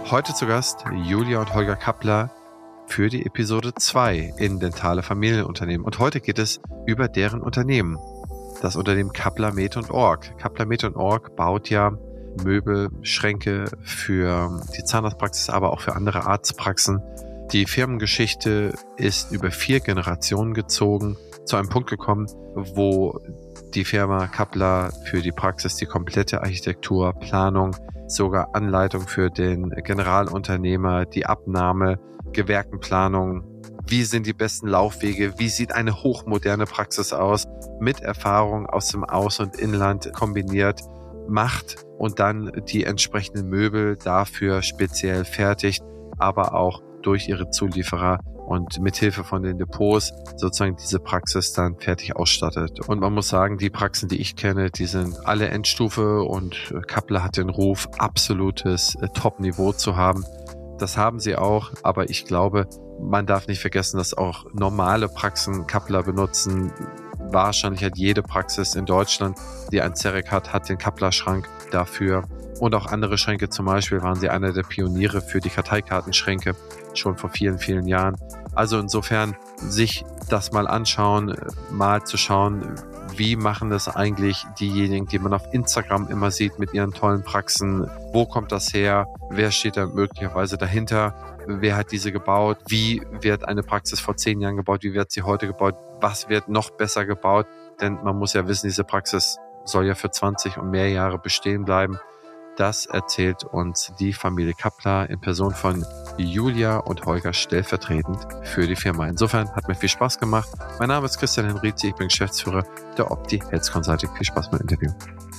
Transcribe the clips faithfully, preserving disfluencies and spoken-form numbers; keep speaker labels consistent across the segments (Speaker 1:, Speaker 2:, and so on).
Speaker 1: Heute zu Gast Julia und Holger Kappler für die Episode zwei in Dentale Familienunternehmen. Und heute geht es über deren Unternehmen. Das Unternehmen Kappler, Med und Org. Kappler, Med und Org baut ja Möbel, Schränke für die Zahnarztpraxis, aber auch für andere Arztpraxen. Die Firmengeschichte ist über vier Generationen gezogen, zu einem Punkt gekommen, wo die Firma Kappler für die Praxis die komplette Architektur, Planung, sogar Anleitung für den Generalunternehmer, die Abnahme, Gewerkenplanung, wie sind die besten Laufwege, wie sieht eine hochmoderne Praxis aus, mit Erfahrung aus dem Aus- und Inland kombiniert, macht und dann die entsprechenden Möbel dafür speziell fertigt, aber auch durch ihre Zulieferer und mithilfe von den Depots sozusagen diese Praxis dann fertig ausstattet. Und man muss sagen, die Praxen, die ich kenne, die sind alle Endstufe und Kappler hat den Ruf, absolutes Top-Niveau zu haben. Das haben sie auch, aber ich glaube, man darf nicht vergessen, dass auch normale Praxen Kappler benutzen. Wahrscheinlich hat jede Praxis in Deutschland, die ein Zerek hat, hat den Kappler-Schrank dafür. Und auch andere Schränke, zum Beispiel waren sie einer der Pioniere für die Karteikartenschränke, schon vor vielen, vielen Jahren. Also insofern sich das mal anschauen, mal zu schauen, wie machen das eigentlich diejenigen, die man auf Instagram immer sieht mit ihren tollen Praxen. Wo kommt das her? Wer steht da möglicherweise dahinter? Wer hat diese gebaut? Wie wird eine Praxis vor zehn Jahren gebaut? Wie wird sie heute gebaut? Was wird noch besser gebaut? Denn man muss ja wissen, diese Praxis soll ja für zwanzig und mehr Jahre bestehen bleiben. Das erzählt uns die Familie Kappler in Person von Julia und Holger stellvertretend für die Firma. Insofern hat mir viel Spaß gemacht. Mein Name ist Christian Henrizi, ich bin Geschäftsführer der Opti Health Consulting. Viel Spaß beim Interview.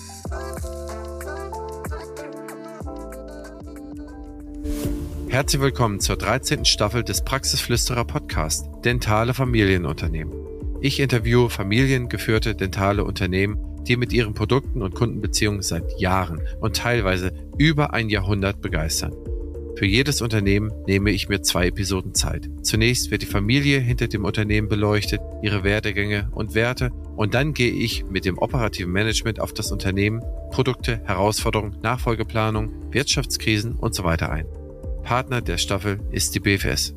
Speaker 1: Herzlich willkommen zur dreizehnten Staffel des Praxisflüsterer Podcast Dentale Familienunternehmen. Ich interviewe familiengeführte dentale Unternehmen, die mit ihren Produkten und Kundenbeziehungen seit Jahren und teilweise über ein Jahrhundert begeistern. Für jedes Unternehmen nehme ich mir zwei Episoden Zeit. Zunächst wird die Familie hinter dem Unternehmen beleuchtet, ihre Werdegänge und Werte, und dann gehe ich mit dem operativen Management auf das Unternehmen, Produkte, Herausforderungen, Nachfolgeplanung, Wirtschaftskrisen und so weiter ein. Partner der Staffel ist die B F S.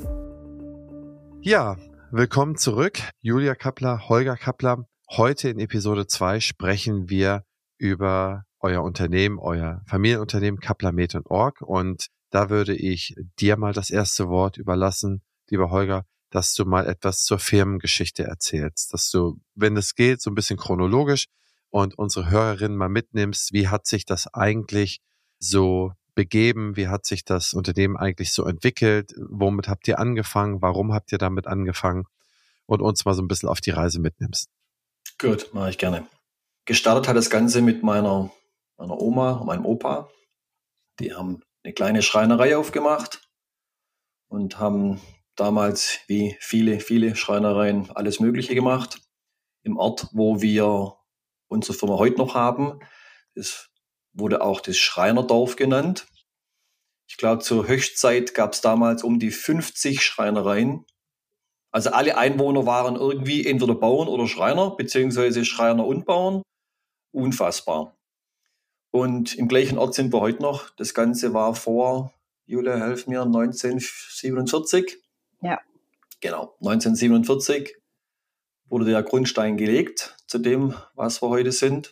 Speaker 1: Ja, willkommen zurück. Julia Kappler, Holger Kappler. Heute in Episode zwei sprechen wir über euer Unternehmen, euer Familienunternehmen Kappler, Med und Org. Und da würde ich dir mal das erste Wort überlassen, lieber Holger, dass du mal etwas zur Firmengeschichte erzählst. Dass du, wenn es geht, so ein bisschen chronologisch und unsere Hörerinnen mal mitnimmst, wie hat sich das eigentlich so begeben? Wie hat sich das Unternehmen eigentlich so entwickelt? Womit habt ihr angefangen? Warum habt ihr damit angefangen? Und uns mal so ein bisschen auf die Reise mitnimmst.
Speaker 2: Gut, mache ich gerne. Gestartet hat das Ganze mit meiner, meiner Oma und meinem Opa. Die haben eine kleine Schreinerei aufgemacht und haben damals, wie viele, viele Schreinereien, alles Mögliche gemacht. Im Ort, wo wir unsere Firma heute noch haben, das wurde auch das Schreinerdorf genannt. Ich glaube, zur Höchstzeit gab es damals um die fünfzig Schreinereien. Also alle Einwohner waren irgendwie entweder Bauern oder Schreiner, beziehungsweise Schreiner und Bauern. Unfassbar. Und im gleichen Ort sind wir heute noch. Das Ganze war vor, Julia, helf mir, neunzehnhundertsiebenundvierzig.
Speaker 3: Ja.
Speaker 2: Genau, neunzehnhundertsiebenundvierzig wurde der Grundstein gelegt zu dem, was wir heute sind.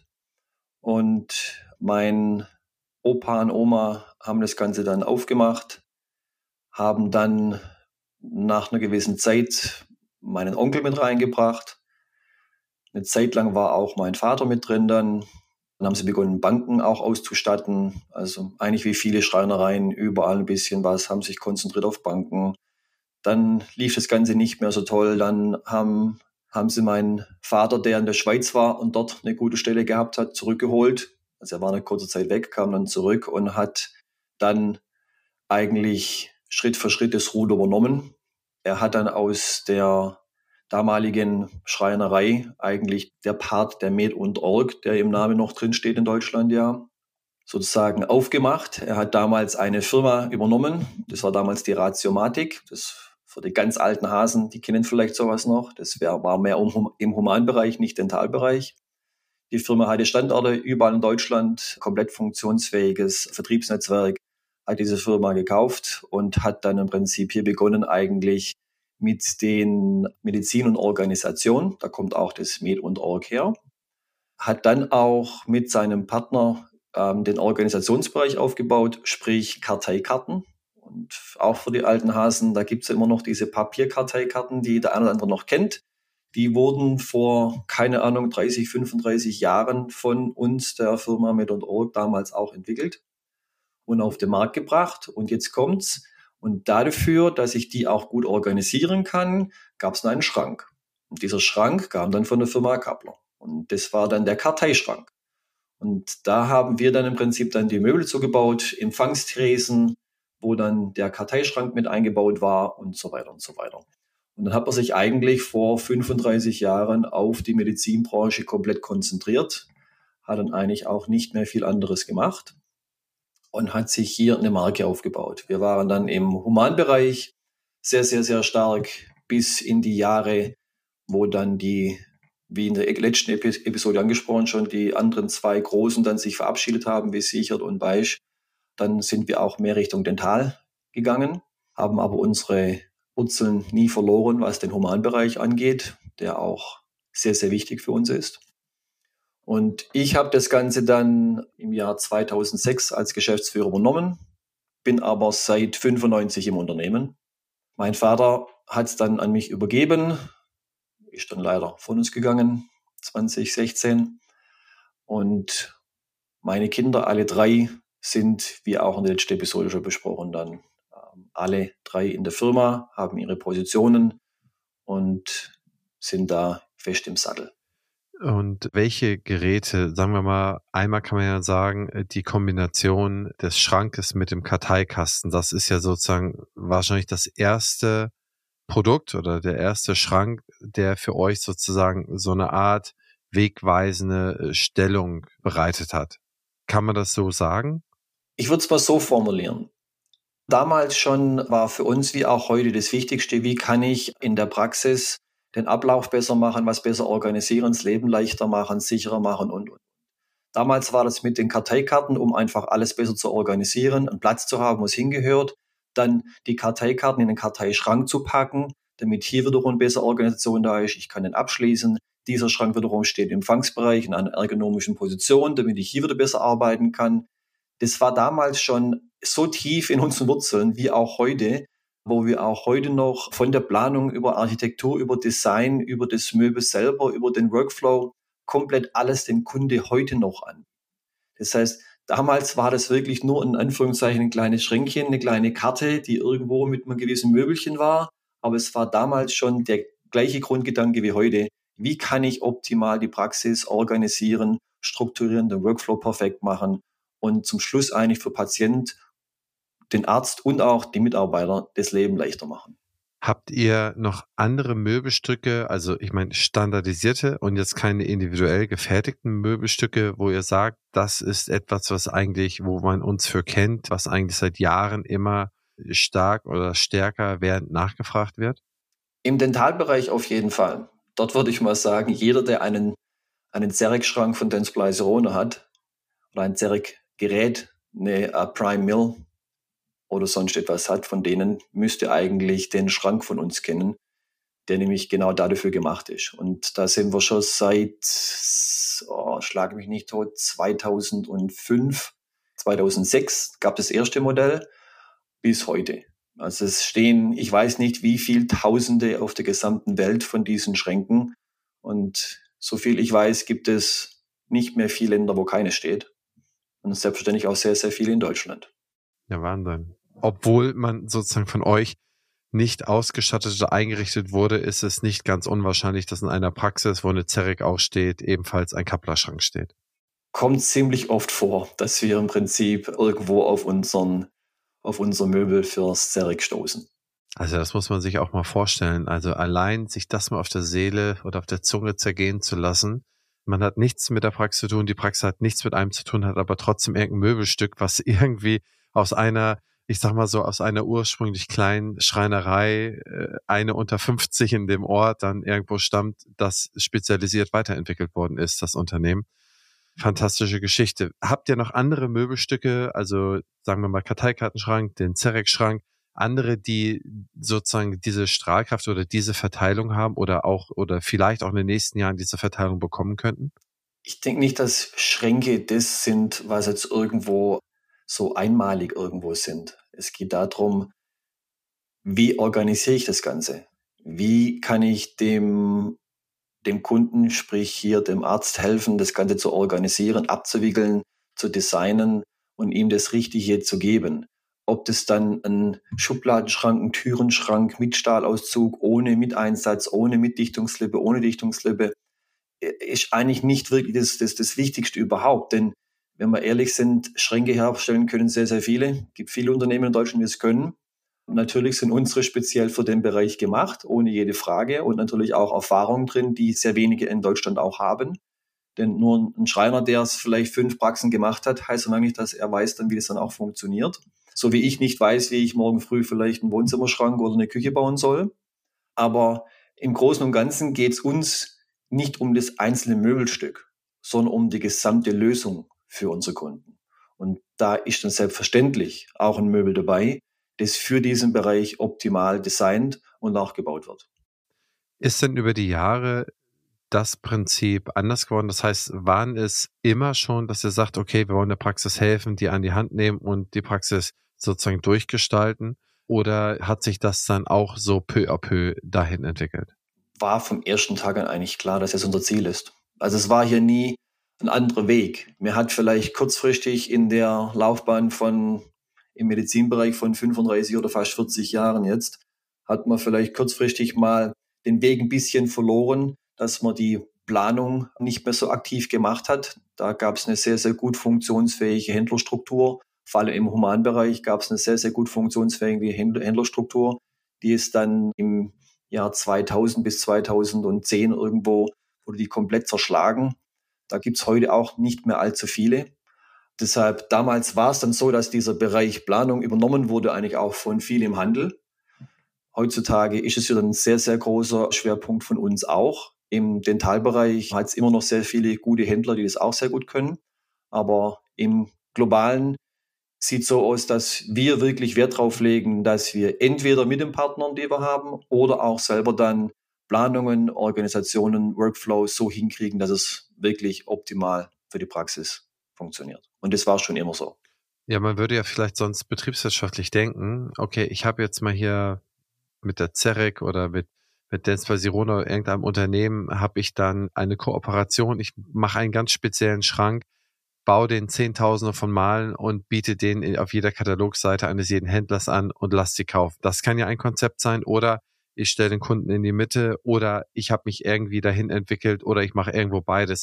Speaker 2: Und mein Opa und Oma haben das Ganze dann aufgemacht, haben dann nach einer gewissen Zeit meinen Onkel mit reingebracht. Eine Zeit lang war auch mein Vater mit drin dann. Dann haben sie begonnen, Banken auch auszustatten. Also eigentlich wie viele Schreinereien, überall ein bisschen was, haben sich konzentriert auf Banken. Dann lief das Ganze nicht mehr so toll. Dann haben, haben sie meinen Vater, der in der Schweiz war und dort eine gute Stelle gehabt hat, zurückgeholt. Also er war eine kurze Zeit weg, kam dann zurück und hat dann eigentlich Schritt für Schritt das Ruder übernommen. Er hat dann aus der damaligen Schreinerei eigentlich der Part der Med und Org, der im Namen noch drin steht in Deutschland, ja, sozusagen aufgemacht. Er hat damals eine Firma übernommen. Das war damals die Ratiomatik. Das für die ganz alten Hasen, die kennen vielleicht sowas noch. Das wär, war mehr um, im Humanbereich, nicht Dentalbereich. Die Firma hatte Standorte überall in Deutschland, komplett funktionsfähiges Vertriebsnetzwerk, hat diese Firma gekauft und hat dann im Prinzip hier begonnen eigentlich mit den Medizin und Organisation. Da kommt auch das Med und Org her. Hat dann auch mit seinem Partner ähm, den Organisationsbereich aufgebaut, sprich Karteikarten. Und auch für die alten Hasen, da gibt es ja immer noch diese Papierkarteikarten, die der eine oder andere noch kennt. Die wurden vor, keine Ahnung, dreißig, fünfunddreißig Jahren von uns, der Firma Med und Org, damals auch entwickelt und auf den Markt gebracht. Und jetzt kommt's. Und dafür, dass ich die auch gut organisieren kann, gab es einen Schrank. Und dieser Schrank kam dann von der Firma Kappler. Und das war dann der Karteischrank. Und da haben wir dann im Prinzip dann die Möbel zugebaut, Empfangstresen, wo dann der Karteischrank mit eingebaut war und so weiter und so weiter. Und dann hat man sich eigentlich vor fünfunddreißig Jahren auf die Medizinbranche komplett konzentriert, hat dann eigentlich auch nicht mehr viel anderes gemacht und hat sich hier eine Marke aufgebaut. Wir waren dann im Humanbereich sehr, sehr, sehr stark bis in die Jahre, wo dann die, wie in der letzten Episode angesprochen, schon die anderen zwei Großen dann sich verabschiedet haben, wie Sichert und Beisch. Dann sind wir auch mehr Richtung Dental gegangen, haben aber unsere Wurzeln nie verloren, was den Humanbereich angeht, der auch sehr, sehr wichtig für uns ist. Und ich habe das Ganze dann im Jahr zweitausendsechs als Geschäftsführer übernommen, bin aber seit fünfundneunzig im Unternehmen. Mein Vater hat es dann an mich übergeben, ist dann leider von uns gegangen, zwanzig sechzehn. Und meine Kinder, alle drei, sind, wie auch in der letzten Episode schon besprochen, dann ähm, alle drei in der Firma, haben ihre Positionen und sind da fest im Sattel.
Speaker 1: Und welche Geräte, sagen wir mal, einmal kann man ja sagen, die Kombination des Schrankes mit dem Karteikasten, das ist ja sozusagen wahrscheinlich das erste Produkt oder der erste Schrank, der für euch sozusagen so eine Art wegweisende Stellung bereitet hat. Kann man das so sagen?
Speaker 2: Ich würde es mal so formulieren. Damals schon war für uns wie auch heute das Wichtigste, wie kann ich in der Praxis den Ablauf besser machen, was besser organisieren, das Leben leichter machen, sicherer machen und, und. Damals war das mit den Karteikarten, um einfach alles besser zu organisieren, einen Platz zu haben, wo es hingehört, dann die Karteikarten in den Karteischrank zu packen, damit hier wiederum bessere Organisation da ist. Ich kann den abschließen. Dieser Schrank wiederum steht im Empfangsbereich in einer ergonomischen Position, damit ich hier wieder besser arbeiten kann. Das war damals schon so tief in unseren Wurzeln wie auch heute, wo wir auch heute noch von der Planung über Architektur, über Design, über das Möbel selber, über den Workflow komplett alles dem Kunde heute noch an. Das heißt, damals war das wirklich nur in Anführungszeichen ein kleines Schränkchen, eine kleine Karte, die irgendwo mit einem gewissen Möbelchen war. Aber es war damals schon der gleiche Grundgedanke wie heute. Wie kann ich optimal die Praxis organisieren, strukturieren, den Workflow perfekt machen und zum Schluss eigentlich für Patient, den Arzt und auch die Mitarbeiter das Leben leichter machen.
Speaker 1: Habt ihr noch andere Möbelstücke, also ich meine standardisierte und jetzt keine individuell gefertigten Möbelstücke, wo ihr sagt, das ist etwas, was eigentlich, wo man uns für kennt, was eigentlich seit Jahren immer stark oder stärker während nachgefragt wird?
Speaker 2: Im Dentalbereich auf jeden Fall. Dort würde ich mal sagen, jeder, der einen, einen Zerek-Schrank von Dentsply Sirona hat oder ein Zerek-Gerät, eine uh, Prime Mill oder sonst etwas hat, von denen müsste eigentlich den Schrank von uns kennen, der nämlich genau dafür gemacht ist. Und da sind wir schon seit, oh, schlag mich nicht tot, zweitausendfünf, zweitausendsechs gab das erste Modell bis heute. Also es stehen, ich weiß nicht, wie viel Tausende auf der gesamten Welt von diesen Schränken. Und so viel ich weiß, gibt es nicht mehr viele Länder, wo keine steht. Und selbstverständlich auch sehr, sehr viele in Deutschland.
Speaker 1: Ja, Wahnsinn. Obwohl man sozusagen von euch nicht ausgestattet oder eingerichtet wurde, ist es nicht ganz unwahrscheinlich, dass in einer Praxis, wo eine Zerek auch steht, ebenfalls ein Kappler-Schrank steht.
Speaker 2: Kommt ziemlich oft vor, dass wir im Prinzip irgendwo auf unseren, auf unser Möbel fürs Zerek stoßen.
Speaker 1: Also das muss man sich auch mal vorstellen. Also allein sich das mal auf der Seele oder auf der Zunge zergehen zu lassen. Man hat nichts mit der Praxis zu tun, die Praxis hat nichts mit einem zu tun, hat aber trotzdem irgendein Möbelstück, was irgendwie aus einer, ich sag mal so, aus einer ursprünglich kleinen Schreinerei, eine unter fünfzig in dem Ort dann irgendwo stammt, das spezialisiert weiterentwickelt worden ist, das Unternehmen. Fantastische Geschichte. Habt ihr noch andere Möbelstücke, also sagen wir mal Karteikartenschrank, den Zerek-Schrank, andere, die sozusagen diese Strahlkraft oder diese Verteilung haben oder auch oder vielleicht auch in den nächsten Jahren diese Verteilung bekommen könnten?
Speaker 2: Ich denke nicht, dass Schränke das sind, was jetzt irgendwo so einmalig irgendwo sind. Es geht darum, wie organisiere ich das Ganze? Wie kann ich dem dem Kunden, sprich hier dem Arzt helfen, das Ganze zu organisieren, abzuwickeln, zu designen und ihm das Richtige zu geben. Ob das dann ein Schubladenschrank, ein Türenschrank mit Stahlauszug, ohne Miteinsatz, ohne Mitdichtungslippe, ohne Dichtungslippe, ist eigentlich nicht wirklich das, das, das Wichtigste überhaupt. Denn wenn wir ehrlich sind, Schränke herstellen können sehr, sehr viele. Es gibt viele Unternehmen in Deutschland, die es können. Natürlich sind unsere speziell für den Bereich gemacht, ohne jede Frage. Und natürlich auch Erfahrungen drin, die sehr wenige in Deutschland auch haben. Denn nur ein Schreiner, der es vielleicht fünf Praxen gemacht hat, heißt noch nicht, dass er weiß dann, wie das dann auch funktioniert. So wie ich nicht weiß, wie ich morgen früh vielleicht einen Wohnzimmerschrank oder eine Küche bauen soll. Aber im Großen und Ganzen geht es uns nicht um das einzelne Möbelstück, sondern um die gesamte Lösung für unsere Kunden. Und da ist dann selbstverständlich auch ein Möbel dabei, das für diesen Bereich optimal designt und nachgebaut wird.
Speaker 1: Ist denn über die Jahre das Prinzip anders geworden? Das heißt, waren es immer schon, dass ihr sagt, okay, wir wollen der Praxis helfen, die an die Hand nehmen und die Praxis sozusagen durchgestalten? Oder hat sich das dann auch so peu à peu dahin entwickelt?
Speaker 2: War vom ersten Tag an eigentlich klar, dass es unser Ziel ist. Also es war hier nie ein anderer Weg. Mir hat vielleicht kurzfristig in der Laufbahn von im Medizinbereich von fünfunddreißig oder fast vierzig Jahren jetzt, hat man vielleicht kurzfristig mal den Weg ein bisschen verloren, dass man die Planung nicht mehr so aktiv gemacht hat. Da gab es eine sehr, sehr gut funktionsfähige Händlerstruktur. Vor allem im Humanbereich gab es eine sehr, sehr gut funktionsfähige Händlerstruktur, die es dann im Jahr zweitausend bis zweitausendzehn irgendwo wurde die komplett zerschlagen. Da gibt es heute auch nicht mehr allzu viele. Deshalb, damals war es dann so, dass dieser Bereich Planung übernommen wurde, eigentlich auch von viel im Handel. Heutzutage ist es wieder ein sehr, sehr großer Schwerpunkt von uns auch. Im Dentalbereich hat es immer noch sehr viele gute Händler, die das auch sehr gut können. Aber im Globalen sieht so aus, dass wir wirklich Wert drauf legen, dass wir entweder mit den Partnern, die wir haben, oder auch selber dann Planungen, Organisationen, Workflows so hinkriegen, dass es wirklich optimal für die Praxis funktioniert. Und das war schon immer so.
Speaker 1: Ja, man würde ja vielleicht sonst betriebswirtschaftlich denken, okay, ich habe jetzt mal hier mit der Zerek oder mit mit Dentsply Sirona oder irgendeinem Unternehmen habe ich dann eine Kooperation, ich mache einen ganz speziellen Schrank, baue den Zehntausende von Malen und biete den auf jeder Katalogseite eines jeden Händlers an und lass sie kaufen. Das kann ja ein Konzept sein, oder ich stelle den Kunden in die Mitte, oder ich habe mich irgendwie dahin entwickelt, oder ich mache irgendwo beides.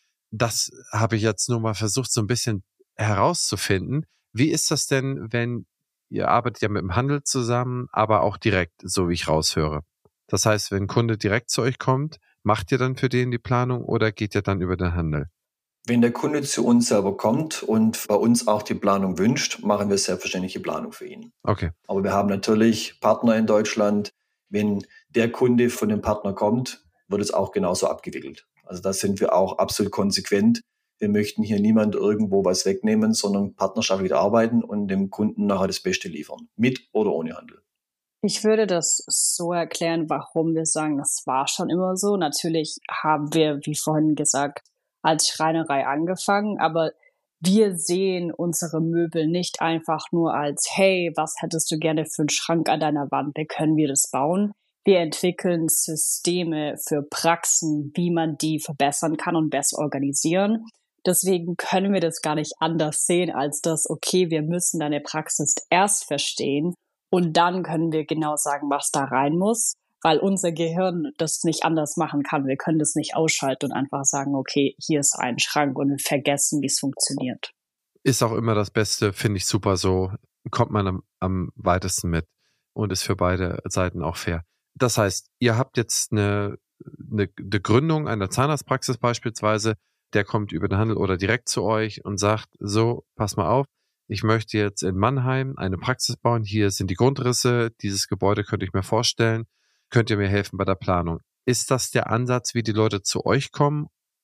Speaker 1: Das habe ich jetzt nur mal versucht, so ein bisschen herauszufinden. Wie ist das denn, wenn ihr arbeitet ja mit dem Handel zusammen, aber auch direkt, so wie ich raushöre? Das heißt, wenn ein Kunde direkt zu euch kommt, macht ihr dann für den die Planung oder geht ihr dann über den Handel?
Speaker 2: Wenn der Kunde zu uns selber kommt und bei uns auch die Planung wünscht, machen wir selbstverständlich die Planung für ihn.
Speaker 1: Okay.
Speaker 2: Aber wir haben natürlich Partner in Deutschland. Wenn der Kunde von dem Partner kommt, wird es auch genauso abgewickelt. Also da sind wir auch absolut konsequent. Wir möchten hier niemand irgendwo was wegnehmen, sondern partnerschaftlich arbeiten und dem Kunden nachher das Beste liefern. Mit oder ohne Handel.
Speaker 3: Ich würde das so erklären, warum wir sagen, das war schon immer so. Natürlich haben wir, wie vorhin gesagt, als Schreinerei angefangen, aber wir sehen unsere Möbel nicht einfach nur als, hey, was hättest du gerne für einen Schrank an deiner Wand, wie können wir das bauen? Wir entwickeln Systeme für Praxen, wie man die verbessern kann und besser organisieren. Deswegen können wir das gar nicht anders sehen, als das, okay, wir müssen deine Praxis erst verstehen und dann können wir genau sagen, was da rein muss, weil unser Gehirn das nicht anders machen kann. Wir können das nicht ausschalten und einfach sagen, okay, hier ist ein Schrank und wir vergessen, wie es funktioniert.
Speaker 1: Ist auch immer das Beste, finde ich super so. Kommt man am, am weitesten mit und ist für beide Seiten auch fair. Das heißt, ihr habt jetzt eine, eine, eine Gründung einer Zahnarztpraxis beispielsweise, der kommt über den Handel oder direkt zu euch und sagt, so, pass mal auf, ich möchte jetzt in Mannheim eine Praxis bauen, hier sind die Grundrisse, dieses Gebäude könnte ich mir vorstellen, könnt ihr mir helfen bei der Planung? Ist das der Ansatz, wie die Leute zu euch kommen?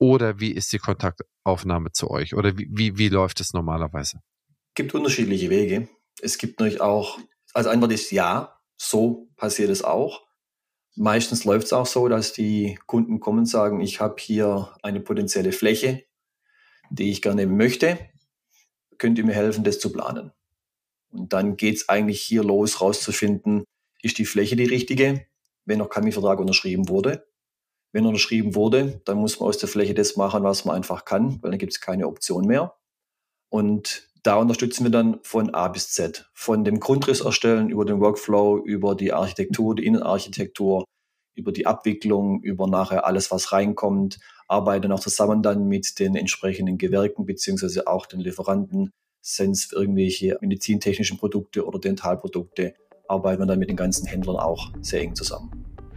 Speaker 1: Oder wie ist die Kontaktaufnahme zu euch? Oder wie, wie, wie läuft es normalerweise?
Speaker 2: Es gibt unterschiedliche Wege. Es gibt natürlich auch, also Antwort ist ja, so passiert es auch. Meistens läuft es auch so, dass die Kunden kommen und sagen, ich habe hier eine potenzielle Fläche, die ich gerne möchte. Könnt ihr mir helfen, das zu planen? Und dann geht es eigentlich hier los, rauszufinden, ist die Fläche die richtige, wenn noch kein Mietvertrag unterschrieben wurde. Wenn unterschrieben wurde, dann muss man aus der Fläche das machen, was man einfach kann, weil dann gibt es keine Option mehr. Und da unterstützen wir dann von A bis Z. Von dem Grundriss erstellen, über den Workflow, über die Architektur, die Innenarchitektur, über die Abwicklung, über nachher alles, was reinkommt. Arbeiten auch zusammen dann mit den entsprechenden Gewerken beziehungsweise auch den Lieferanten. Sind es irgendwelche medizintechnischen Produkte oder Dentalprodukte, arbeiten wir dann mit den ganzen Händlern auch sehr eng zusammen.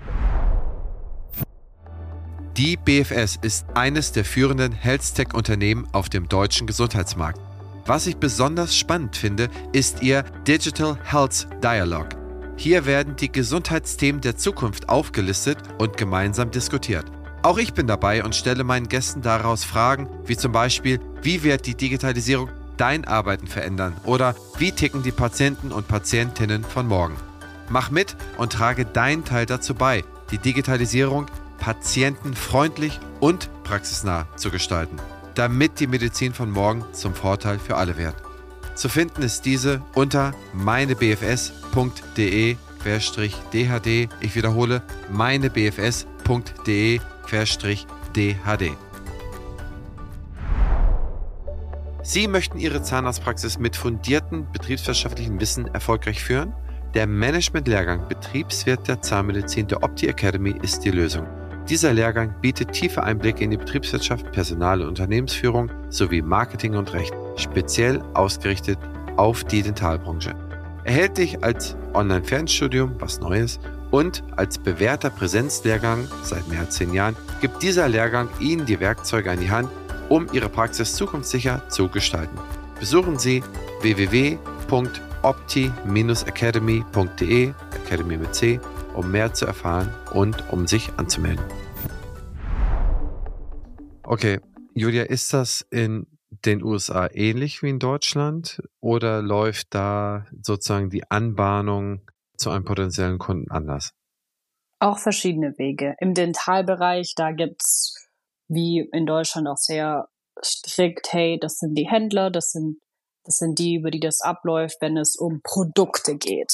Speaker 1: Die B F S ist eines der führenden Health-Tech-Unternehmen auf dem deutschen Gesundheitsmarkt. Was ich besonders spannend finde, ist ihr Digital Health Dialogue. Hier werden die Gesundheitsthemen der Zukunft aufgelistet und gemeinsam diskutiert. Auch ich bin dabei und stelle meinen Gästen daraus Fragen, wie zum Beispiel, wie wird die Digitalisierung dein Arbeiten verändern oder wie ticken die Patienten und Patientinnen von morgen. Mach mit und trage deinen Teil dazu bei, die Digitalisierung patientenfreundlich und praxisnah zu gestalten, damit die Medizin von morgen zum Vorteil für alle wird. Zu finden ist diese unter meinebfs.de D H D. Ich wiederhole, meinebfs.de D H D. Sie möchten Ihre Zahnarztpraxis mit fundiertem betriebswirtschaftlichen Wissen erfolgreich führen? Der Management-Lehrgang Betriebswirt der Zahnmedizin der Opti Academy ist die Lösung. Dieser Lehrgang bietet tiefe Einblicke in die Betriebswirtschaft, Personal- und Unternehmensführung sowie Marketing und Recht, speziell ausgerichtet auf die Dentalbranche. Erhältlich als Online-Fernstudium, was Neues, und als bewährter Präsenzlehrgang seit mehr als zehn Jahren gibt dieser Lehrgang Ihnen die Werkzeuge an die Hand, um Ihre Praxis zukunftssicher zu gestalten. Besuchen Sie w w w punkt opti Bindestrich academy punkt de, Academy mit C, um mehr zu erfahren und um sich anzumelden. Okay, Julia, ist das in den U S A ähnlich wie in Deutschland oder läuft da sozusagen die Anbahnung zu einem potenziellen Kunden anders?
Speaker 3: Auch verschiedene Wege. Im Dentalbereich, da gibt's wie in Deutschland auch sehr strikt, hey, das sind die Händler, das sind, das sind die, über die das abläuft, wenn es um Produkte geht.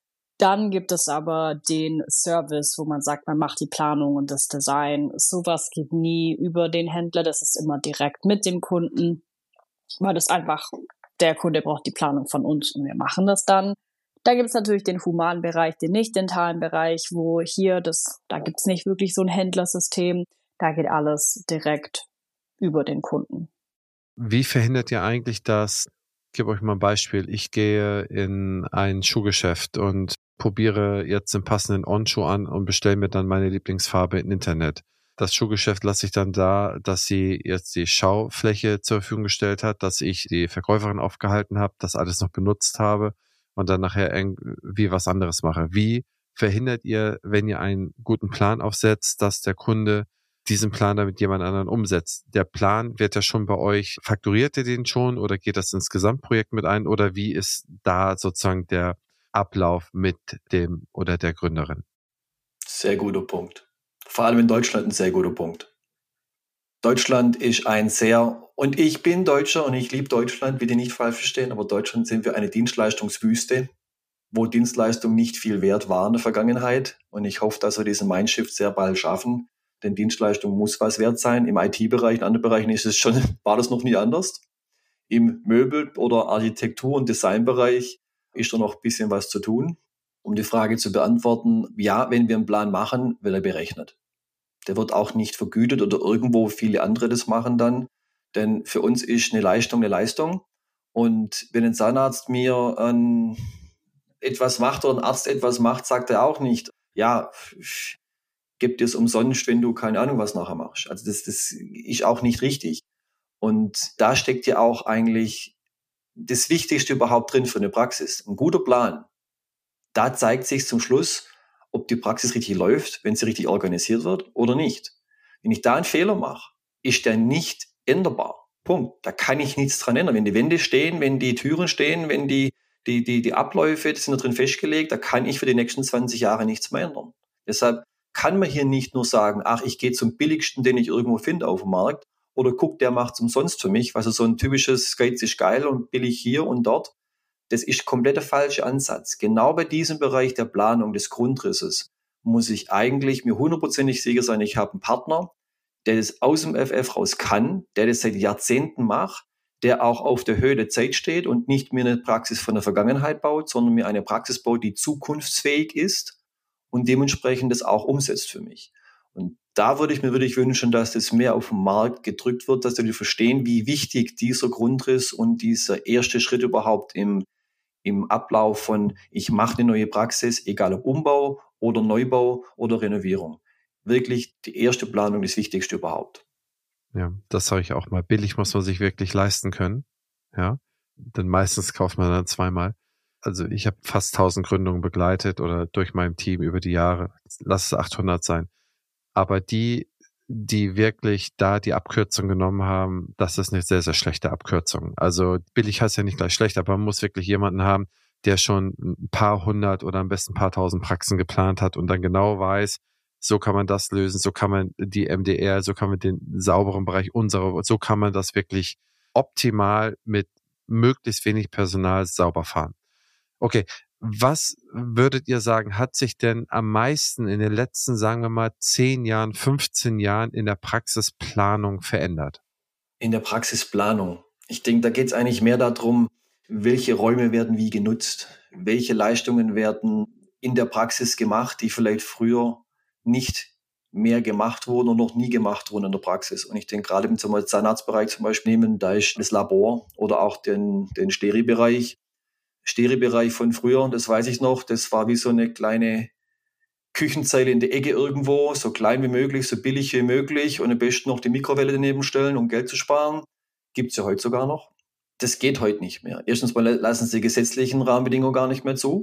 Speaker 3: Dann gibt es aber den Service, wo man sagt, man macht die Planung und das Design. Sowas geht nie über den Händler, das ist immer direkt mit dem Kunden, weil das einfach, der Kunde braucht die Planung von uns und wir machen das dann. Da gibt es natürlich den humanen Bereich, den nicht-dentalen Bereich, wo hier, das, da gibt es nicht wirklich so ein Händlersystem. Da geht alles direkt über den Kunden.
Speaker 1: Wie verhindert ihr eigentlich das? Ich gebe euch mal ein Beispiel. Ich gehe in ein Schuhgeschäft und probiere jetzt den passenden On-Schuh an und bestelle mir dann meine Lieblingsfarbe im Internet. Das Schuhgeschäft lasse ich dann da, dass sie jetzt die Schaufläche zur Verfügung gestellt hat, dass ich die Verkäuferin aufgehalten habe, das alles noch benutzt habe und dann nachher irgendwie was anderes mache. Wie verhindert ihr, wenn ihr einen guten Plan aufsetzt, dass der Kunde diesen Plan dann mit jemand anderem umsetzt? Der Plan wird ja schon bei euch, fakturiert ihr den schon oder geht das ins Gesamtprojekt mit ein oder wie ist da sozusagen der Ablauf mit dem oder der Gründerin?
Speaker 2: Sehr guter Punkt. Vor allem in Deutschland ein sehr guter Punkt. Deutschland ist ein sehr, und ich bin Deutscher und ich liebe Deutschland, bitte nicht falsch verstehen, aber Deutschland sind wir eine Dienstleistungswüste, wo Dienstleistungen nicht viel wert waren in der Vergangenheit. Und ich hoffe, dass wir diesen Mindshift sehr bald schaffen. Denn Dienstleistung muss was wert sein. Im I T-Bereich, in anderen Bereichen ist es schon, war das noch nie anders. Im Möbel- oder Architektur- und Designbereich ist da noch ein bisschen was zu tun. Um die Frage zu beantworten, ja, wenn wir einen Plan machen, wird er berechnet. Der wird auch nicht vergütet oder irgendwo viele andere das machen dann. Denn für uns ist eine Leistung eine Leistung. Und wenn ein Zahnarzt mir ähm, etwas macht oder ein Arzt etwas macht, sagt er auch nicht, ja, gib dir es umsonst, wenn du keine Ahnung was nachher machst. Also das, das ist auch nicht richtig. Und da steckt ja auch eigentlich das Wichtigste überhaupt drin für eine Praxis. Ein guter Plan. Da zeigt sich zum Schluss, ob die Praxis richtig läuft, wenn sie richtig organisiert wird oder nicht. Wenn ich da einen Fehler mache, ist der nicht änderbar. Punkt. Da kann ich nichts dran ändern. Wenn die Wände stehen, wenn die Türen stehen, wenn die, die, die, die Abläufe, die sind da drin festgelegt, da kann ich für die nächsten zwanzig Jahre nichts mehr ändern. Deshalb kann man hier nicht nur sagen, ach, ich gehe zum billigsten, den ich irgendwo finde auf dem Markt, oder guck, der macht's umsonst für mich, also so ein typisches Geiz ist geil und billig hier und dort. Das ist komplett der falsche Ansatz. Genau bei diesem Bereich der Planung des Grundrisses muss ich eigentlich mir hundertprozentig sicher sein, ich habe einen Partner, der das aus dem F F raus kann, der das seit Jahrzehnten macht, der auch auf der Höhe der Zeit steht und nicht mir eine Praxis von der Vergangenheit baut, sondern mir eine Praxis baut, die zukunftsfähig ist und dementsprechend das auch umsetzt für mich. Und da würde ich mir wirklich wünschen, dass das mehr auf den Markt gedrückt wird, dass die verstehen, wie wichtig dieser Grundriss und dieser erste Schritt überhaupt im, im Ablauf von, ich mache eine neue Praxis, egal ob Umbau oder Neubau oder Renovierung. Wirklich die erste Planung, das Wichtigste überhaupt.
Speaker 1: Ja, das sage ich auch mal. Billig muss man sich wirklich leisten können. Ja, denn meistens kauft man dann zweimal. Also ich habe fast tausend Gründungen begleitet oder durch mein Team über die Jahre. Lass es achthundert sein. Aber die, die wirklich da die Abkürzung genommen haben, das ist eine sehr, sehr schlechte Abkürzung. Also billig heißt ja nicht gleich schlecht, aber man muss wirklich jemanden haben, der schon ein paar hundert oder am besten ein paar tausend Praxen geplant hat und dann genau weiß, so kann man das lösen, so kann man die M D R, so kann man den sauberen Bereich unserer, so kann man das wirklich optimal mit möglichst wenig Personal sauber fahren. Okay, was würdet ihr sagen, hat sich denn am meisten in den letzten, sagen wir mal, zehn Jahren, fünfzehn Jahren in der Praxisplanung verändert?
Speaker 2: In der Praxisplanung. Ich denke, da geht es eigentlich mehr darum, welche Räume werden wie genutzt, welche Leistungen werden in der Praxis gemacht, die vielleicht früher nicht mehr gemacht wurden und noch nie gemacht wurden in der Praxis. Und ich denke, gerade im Zahnarztbereich zum Beispiel nehmen, da ist das Labor oder auch den, den Steri-Bereich. Steri-Bereich von früher, das weiß ich noch, das war wie so eine kleine Küchenzeile in der Ecke irgendwo, so klein wie möglich, so billig wie möglich und am besten noch die Mikrowelle daneben stellen, um Geld zu sparen. Gibt es ja heute sogar noch. Das geht heute nicht mehr. Erstens mal lassen sie die gesetzlichen Rahmenbedingungen gar nicht mehr zu.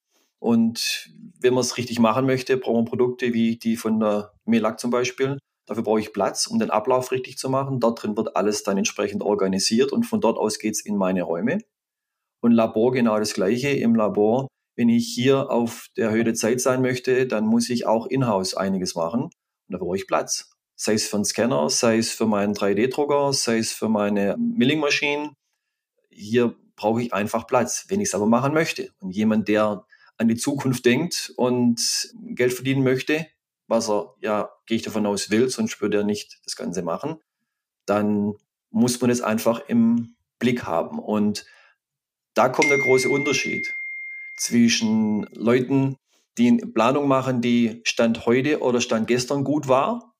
Speaker 2: Und wenn man es richtig machen möchte, braucht man Produkte wie die von der Melac zum Beispiel. Dafür brauche ich Platz, um den Ablauf richtig zu machen. Dort drin wird alles dann entsprechend organisiert und von dort aus geht es in meine Räume. Und Labor genau das Gleiche. Im Labor, wenn ich hier auf der Höhe der Zeit sein möchte, dann muss ich auch in-house einiges machen. Und dafür brauche ich Platz. Sei es für einen Scanner, sei es für meinen drei D Drucker, sei es für meine Milling-Maschinen. Hier brauche ich einfach Platz, wenn ich es aber machen möchte. Und jemand, der an die Zukunft denkt und Geld verdienen möchte, was er, ja, gehe ich davon aus, will, sonst würde er nicht das Ganze machen, dann muss man es einfach im Blick haben. Und da kommt der große Unterschied zwischen Leuten, die eine Planung machen, die Stand heute oder Stand gestern gut war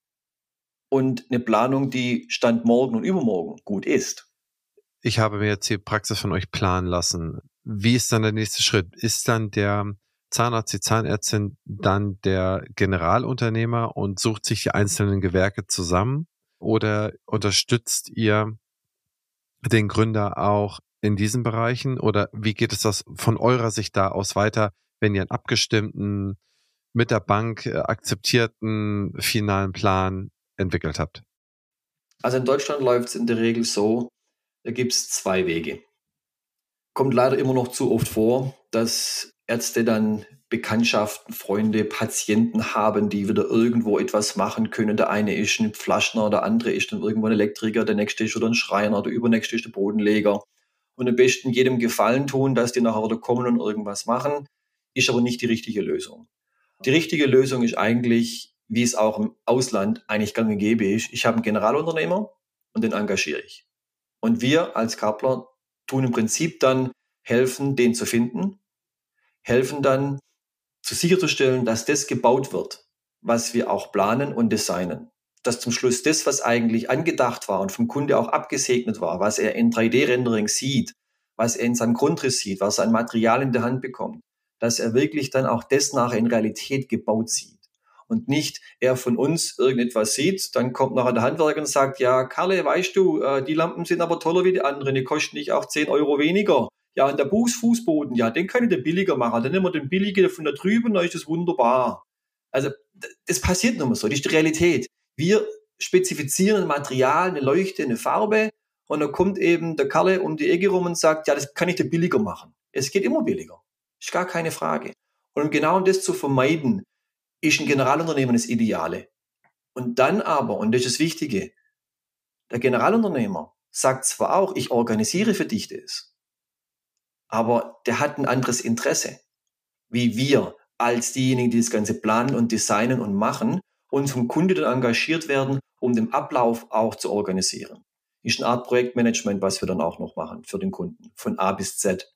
Speaker 2: und eine Planung, die Stand morgen und übermorgen gut ist.
Speaker 1: Ich habe mir jetzt die Praxis von euch planen lassen. Wie ist dann der nächste Schritt? Ist dann der Zahnarzt, die Zahnärztin dann der Generalunternehmer und sucht sich die einzelnen Gewerke zusammen? Oder unterstützt ihr den Gründer auch in diesen Bereichen? Oder wie geht es das von eurer Sicht da aus weiter, wenn ihr einen abgestimmten, mit der Bank akzeptierten finalen Plan entwickelt habt?
Speaker 2: Also in Deutschland läuft es in der Regel so, da gibt es zwei Wege. Kommt leider immer noch zu oft vor, dass Ärzte dann Bekanntschaften, Freunde, Patienten haben, die wieder irgendwo etwas machen können. Der eine ist ein Pflaschner, der andere ist dann irgendwo ein Elektriker, der nächste ist oder ein Schreiner, der übernächste ist der Bodenleger. Und am besten jedem Gefallen tun, dass die nachher wieder kommen und irgendwas machen, ist aber nicht die richtige Lösung. Die richtige Lösung ist eigentlich, wie es auch im Ausland eigentlich gang und gäbe ist, ich habe einen Generalunternehmer und den engagiere ich. Und wir als Kappler tun im Prinzip dann helfen, den zu finden, helfen dann zu sicherzustellen, dass das gebaut wird, was wir auch planen und designen. Dass zum Schluss das, was eigentlich angedacht war und vom Kunde auch abgesegnet war, was er in drei D Rendering sieht, was er in seinem Grundriss sieht, was er an Material in der Hand bekommt, dass er wirklich dann auch das nachher in Realität gebaut sieht. Und nicht er von uns irgendetwas sieht, dann kommt nachher der Handwerker und sagt, ja, Karle, weißt du, die Lampen sind aber toller wie die anderen, die kosten nicht auch zehn Euro weniger. Ja, und der Bußfußboden, ja, den kann ich dir billiger machen. Dann nehmen wir den billigen von da drüben, dann ist das wunderbar. Also das passiert nun mal so, das ist die Realität. Wir spezifizieren ein Material, eine Leuchte, eine Farbe und dann kommt eben der Kerle um die Ecke rum und sagt, ja, das kann ich dir billiger machen. Es geht immer billiger. Ist gar keine Frage. Und um genau das zu vermeiden, ist ein Generalunternehmer das Ideale. Und dann aber, und das ist das Wichtige, der Generalunternehmer sagt zwar auch, ich organisiere für dich das, aber der hat ein anderes Interesse, wie wir als diejenigen, die das Ganze planen und designen und machen und vom Kunde dann engagiert werden, um den Ablauf auch zu organisieren. Ist eine Art Projektmanagement, was wir dann auch noch machen für den Kunden, von A bis Z.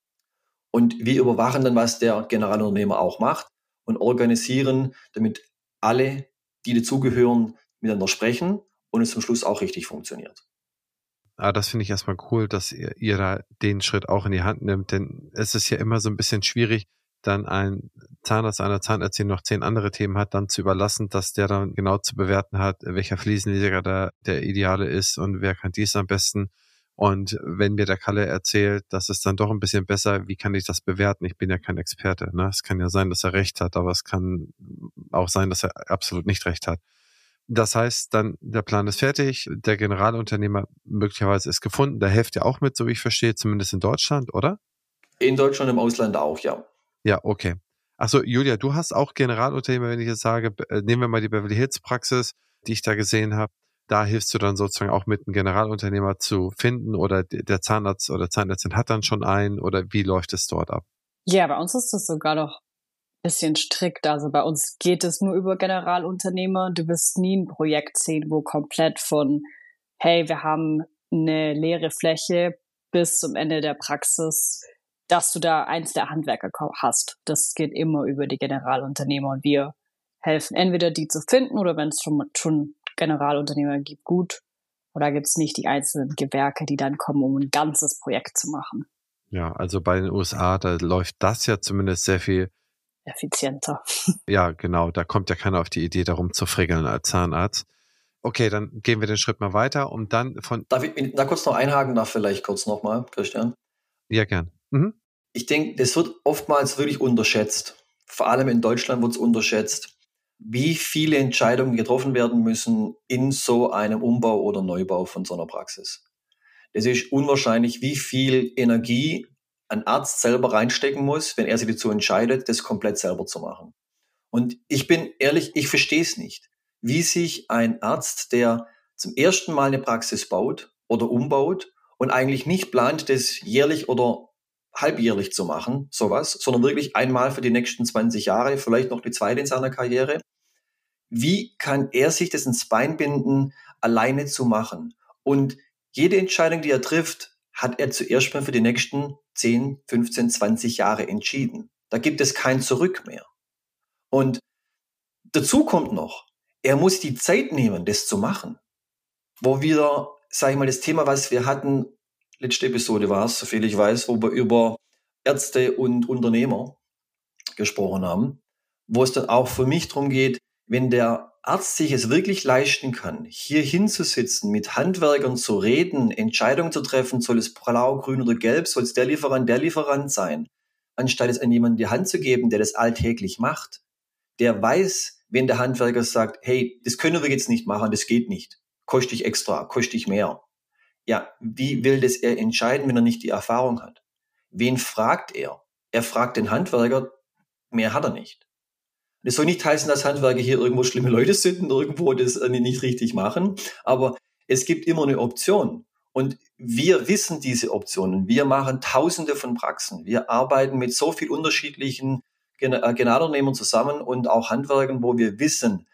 Speaker 2: Und wir überwachen dann, was der Generalunternehmer auch macht und organisieren, damit alle, die dazugehören, miteinander sprechen und es zum Schluss auch richtig funktioniert.
Speaker 1: Ah, das finde ich erstmal cool, dass ihr, ihr da den Schritt auch in die Hand nimmt, denn es ist ja immer so ein bisschen schwierig, dann ein Zahnarzt, einer Zahnärztin noch zehn andere Themen hat, dann zu überlassen, dass der dann genau zu bewerten hat, welcher Fliesenleger da der Ideale ist und wer kann dies am besten. Und wenn mir der Kalle erzählt, das ist dann doch ein bisschen besser, wie kann ich das bewerten? Ich bin ja kein Experte. Ne? Es kann ja sein, dass er recht hat, aber es kann auch sein, dass er absolut nicht recht hat. Das heißt, dann der Plan ist fertig, der Generalunternehmer möglicherweise ist gefunden, der helft ja auch mit, so wie ich verstehe, zumindest in Deutschland, oder?
Speaker 2: In Deutschland, im Ausland auch, ja.
Speaker 1: Ja, okay. Achso, Julia, du hast auch Generalunternehmer, wenn ich jetzt sage, nehmen wir mal die Beverly Hills Praxis, die ich da gesehen habe, da hilfst du dann sozusagen auch mit, einen Generalunternehmer zu finden oder der Zahnarzt oder Zahnärztin hat dann schon einen oder wie läuft es dort ab?
Speaker 3: Ja, bei uns ist das sogar noch ein bisschen strikt. Also bei uns geht es nur über Generalunternehmer. Du wirst nie ein Projekt sehen, wo komplett von, hey, wir haben eine leere Fläche bis zum Ende der Praxis, dass du da eins der Handwerker hast. Das geht immer über die Generalunternehmer und wir helfen entweder die zu finden oder wenn es schon, schon Generalunternehmer gibt, gut. Oder gibt es nicht die einzelnen Gewerke, die dann kommen, um ein ganzes Projekt zu machen.
Speaker 1: Ja, also bei den U S A, da läuft das ja zumindest sehr viel
Speaker 3: effizienter.
Speaker 1: Ja, genau, da kommt ja keiner auf die Idee, darum zu frickeln als Zahnarzt. Okay, dann gehen wir den Schritt mal weiter, um dann von...
Speaker 2: Darf ich da kurz noch einhaken, darf vielleicht kurz nochmal, Christian?
Speaker 1: Ja, gern. Mhm.
Speaker 2: Ich denke, das wird oftmals wirklich unterschätzt. Vor allem in Deutschland wird es unterschätzt, wie viele Entscheidungen getroffen werden müssen in so einem Umbau oder Neubau von so einer Praxis. Es ist unwahrscheinlich, wie viel Energie ein Arzt selber reinstecken muss, wenn er sich dazu entscheidet, das komplett selber zu machen. Und ich bin ehrlich, ich verstehe es nicht, wie sich ein Arzt, der zum ersten Mal eine Praxis baut oder umbaut und eigentlich nicht plant, das jährlich oder halbjährlich zu machen, sowas, sondern wirklich einmal für die nächsten zwanzig Jahre, vielleicht noch die zweite in seiner Karriere. Wie kann er sich das ins Bein binden, alleine zu machen? Und jede Entscheidung, die er trifft, hat er zuerst mal für die nächsten zehn, fünfzehn, zwanzig Jahre entschieden. Da gibt es kein Zurück mehr. Und dazu kommt noch, er muss die Zeit nehmen, das zu machen. Wo wieder, sag ich mal, das Thema, was wir hatten, letzte Episode war es, soviel ich weiß, wo wir über Ärzte und Unternehmer gesprochen haben, wo es dann auch für mich darum geht, wenn der Arzt sich es wirklich leisten kann, hier hinzusitzen, mit Handwerkern zu reden, Entscheidungen zu treffen, soll es blau, grün oder gelb, soll es der Lieferant, der Lieferant sein, anstatt es an jemanden die Hand zu geben, der das alltäglich macht, der weiß, wenn der Handwerker sagt, hey, das können wir jetzt nicht machen, das geht nicht, kostet dich extra, kostet dich mehr. Ja, wie will das er entscheiden, wenn er nicht die Erfahrung hat? Wen fragt er? Er fragt den Handwerker, mehr hat er nicht. Das soll nicht heißen, dass Handwerker hier irgendwo schlimme Leute sind und irgendwo das nicht richtig machen, aber es gibt immer eine Option. Und wir wissen diese Optionen. Wir machen tausende von Praxen. Wir arbeiten mit so vielen unterschiedlichen Generalunternehmern zusammen und auch Handwerkern, wo wir wissen,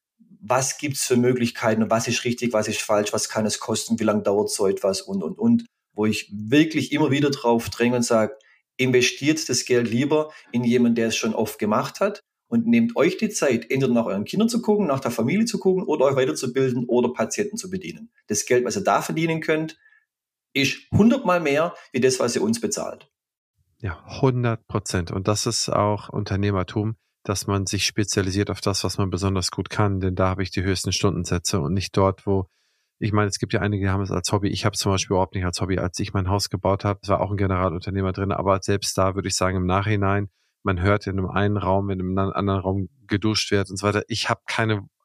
Speaker 2: was gibt's für Möglichkeiten, was ist richtig, was ist falsch, was kann es kosten, wie lange dauert so etwas und, und, und. Wo ich wirklich immer wieder drauf dränge und sage, investiert das Geld lieber in jemanden, der es schon oft gemacht hat und nehmt euch die Zeit, entweder nach euren Kindern zu gucken, nach der Familie zu gucken oder euch weiterzubilden oder Patienten zu bedienen. Das Geld, was ihr da verdienen könnt, ist hundertmal mehr, wie das, was ihr uns bezahlt.
Speaker 1: Ja, hundert Prozent. Und das ist auch Unternehmertum, dass man sich spezialisiert auf das, was man besonders gut kann, denn da habe ich die höchsten Stundensätze und nicht dort, wo, ich meine, es gibt ja einige, die haben es als Hobby, ich habe es zum Beispiel überhaupt nicht als Hobby, als ich mein Haus gebaut habe, es war auch ein Generalunternehmer drin, aber selbst da würde ich sagen, im Nachhinein, man hört in einem einen Raum, wenn in einem anderen Raum geduscht wird und so weiter, ich habe keine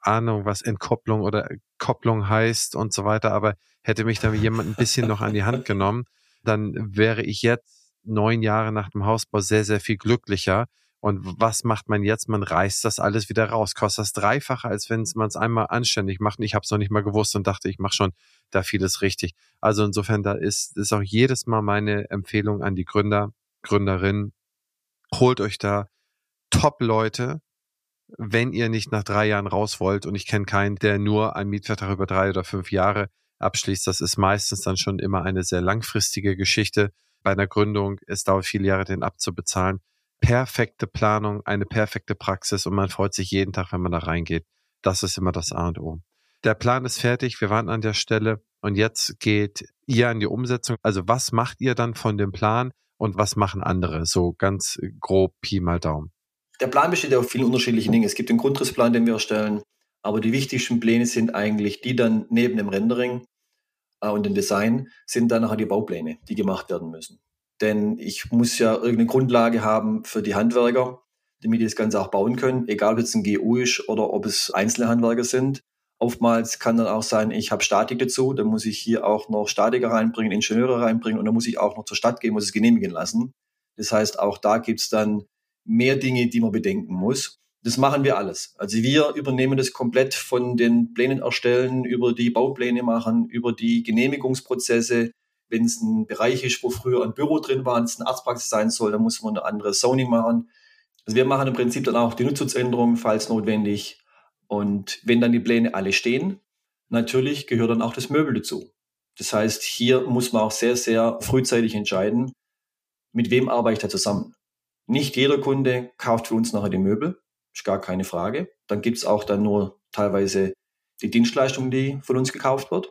Speaker 1: Ahnung, was Entkopplung oder Kopplung heißt und so weiter, aber hätte mich da jemand ein bisschen noch an die Hand genommen, dann wäre ich jetzt neun Jahre nach dem Hausbau sehr, sehr viel glücklicher. Und was macht man jetzt? Man reißt das alles wieder raus. Kostet das Dreifache, als wenn man es einmal anständig macht. Und ich habe es noch nicht mal gewusst und dachte, ich mache schon da vieles richtig. Also insofern, da ist, ist auch jedes Mal meine Empfehlung an die Gründer, Gründerinnen, holt euch da Top-Leute, wenn ihr nicht nach drei Jahren raus wollt. Und ich kenne keinen, der nur einen Mietvertrag über drei oder fünf Jahre abschließt. Das ist meistens dann schon immer eine sehr langfristige Geschichte. Bei einer Gründung, es dauert viele Jahre, den abzubezahlen. Perfekte Planung, eine perfekte Praxis und man freut sich jeden Tag, wenn man da reingeht. Das ist immer das A und O. Der Plan ist fertig, wir waren an der Stelle und jetzt geht ihr an die Umsetzung. Also was macht ihr dann von dem Plan und was machen andere? So ganz grob Pi mal Daumen.
Speaker 2: Der Plan besteht ja aus vielen unterschiedlichen Dingen. Es gibt den Grundrissplan, den wir erstellen, aber die wichtigsten Pläne sind eigentlich die dann neben dem Rendering äh, und dem Design sind dann nachher die Baupläne, die gemacht werden müssen. Denn ich muss ja irgendeine Grundlage haben für die Handwerker, damit die das Ganze auch bauen können, egal ob es ein G U ist oder ob es einzelne Handwerker sind. Oftmals kann dann auch sein, ich habe Statik dazu, dann muss ich hier auch noch Statiker reinbringen, Ingenieure reinbringen und dann muss ich auch noch zur Stadt gehen, muss es genehmigen lassen. Das heißt, auch da gibt es dann mehr Dinge, die man bedenken muss. Das machen wir alles. Also wir übernehmen das komplett von den Plänen erstellen, über die Baupläne machen, über die Genehmigungsprozesse. Wenn es ein Bereich ist, wo früher ein Büro drin war, und es eine Arztpraxis sein soll, dann muss man eine andere Zoning machen. Also wir machen im Prinzip dann auch die Nutzungsänderungen, falls notwendig. Und wenn dann die Pläne alle stehen, natürlich gehört dann auch das Möbel dazu. Das heißt, hier muss man auch sehr, sehr frühzeitig entscheiden, mit wem arbeite ich da zusammen. Nicht jeder Kunde kauft für uns nachher die Möbel, ist gar keine Frage. Dann gibt es auch dann nur teilweise die Dienstleistung, die von uns gekauft wird.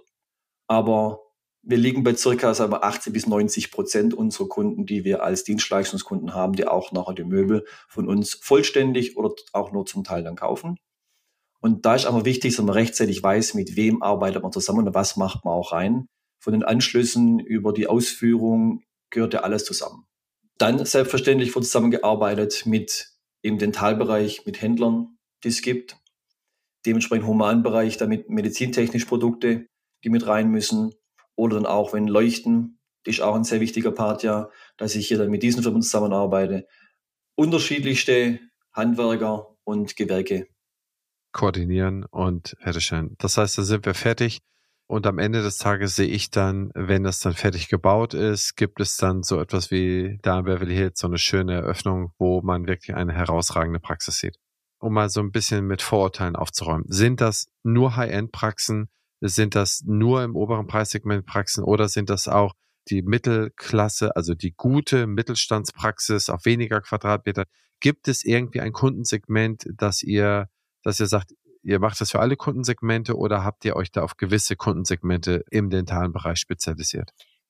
Speaker 2: Aber wir liegen bei circa sagen wir, achtzig bis neunzig Prozent unserer Kunden, die wir als Dienstleistungskunden haben, die auch nachher die Möbel von uns vollständig oder auch nur zum Teil dann kaufen. Und da ist aber wichtig, dass man rechtzeitig weiß, mit wem arbeitet man zusammen und was macht man auch rein. Von den Anschlüssen über die Ausführung gehört ja alles zusammen. Dann selbstverständlich wird zusammengearbeitet mit im Dentalbereich, mit Händlern, die es gibt. Dementsprechend im Humanbereich, damit medizintechnische Produkte, die mit rein müssen. Oder dann auch, wenn Leuchten, das ist auch ein sehr wichtiger Part, ja, dass ich hier dann mit diesen Firmen zusammenarbeite. Unterschiedlichste Handwerker und Gewerke
Speaker 1: koordinieren und fertigstellen. Das heißt, da sind wir fertig und am Ende des Tages sehe ich dann, wenn das dann fertig gebaut ist, gibt es dann so etwas wie da in Beverly Hills so eine schöne Eröffnung, wo man wirklich eine herausragende Praxis sieht. Um mal so ein bisschen mit Vorurteilen aufzuräumen. Sind das nur High-End-Praxen? Sind das nur im oberen Preissegment Praxen oder sind das auch die Mittelklasse, also die gute Mittelstandspraxis auf weniger Quadratmeter? Gibt es irgendwie ein Kundensegment, dass ihr, dass ihr sagt, ihr macht das für alle Kundensegmente oder habt ihr euch da auf gewisse Kundensegmente im dentalen Bereich spezialisiert?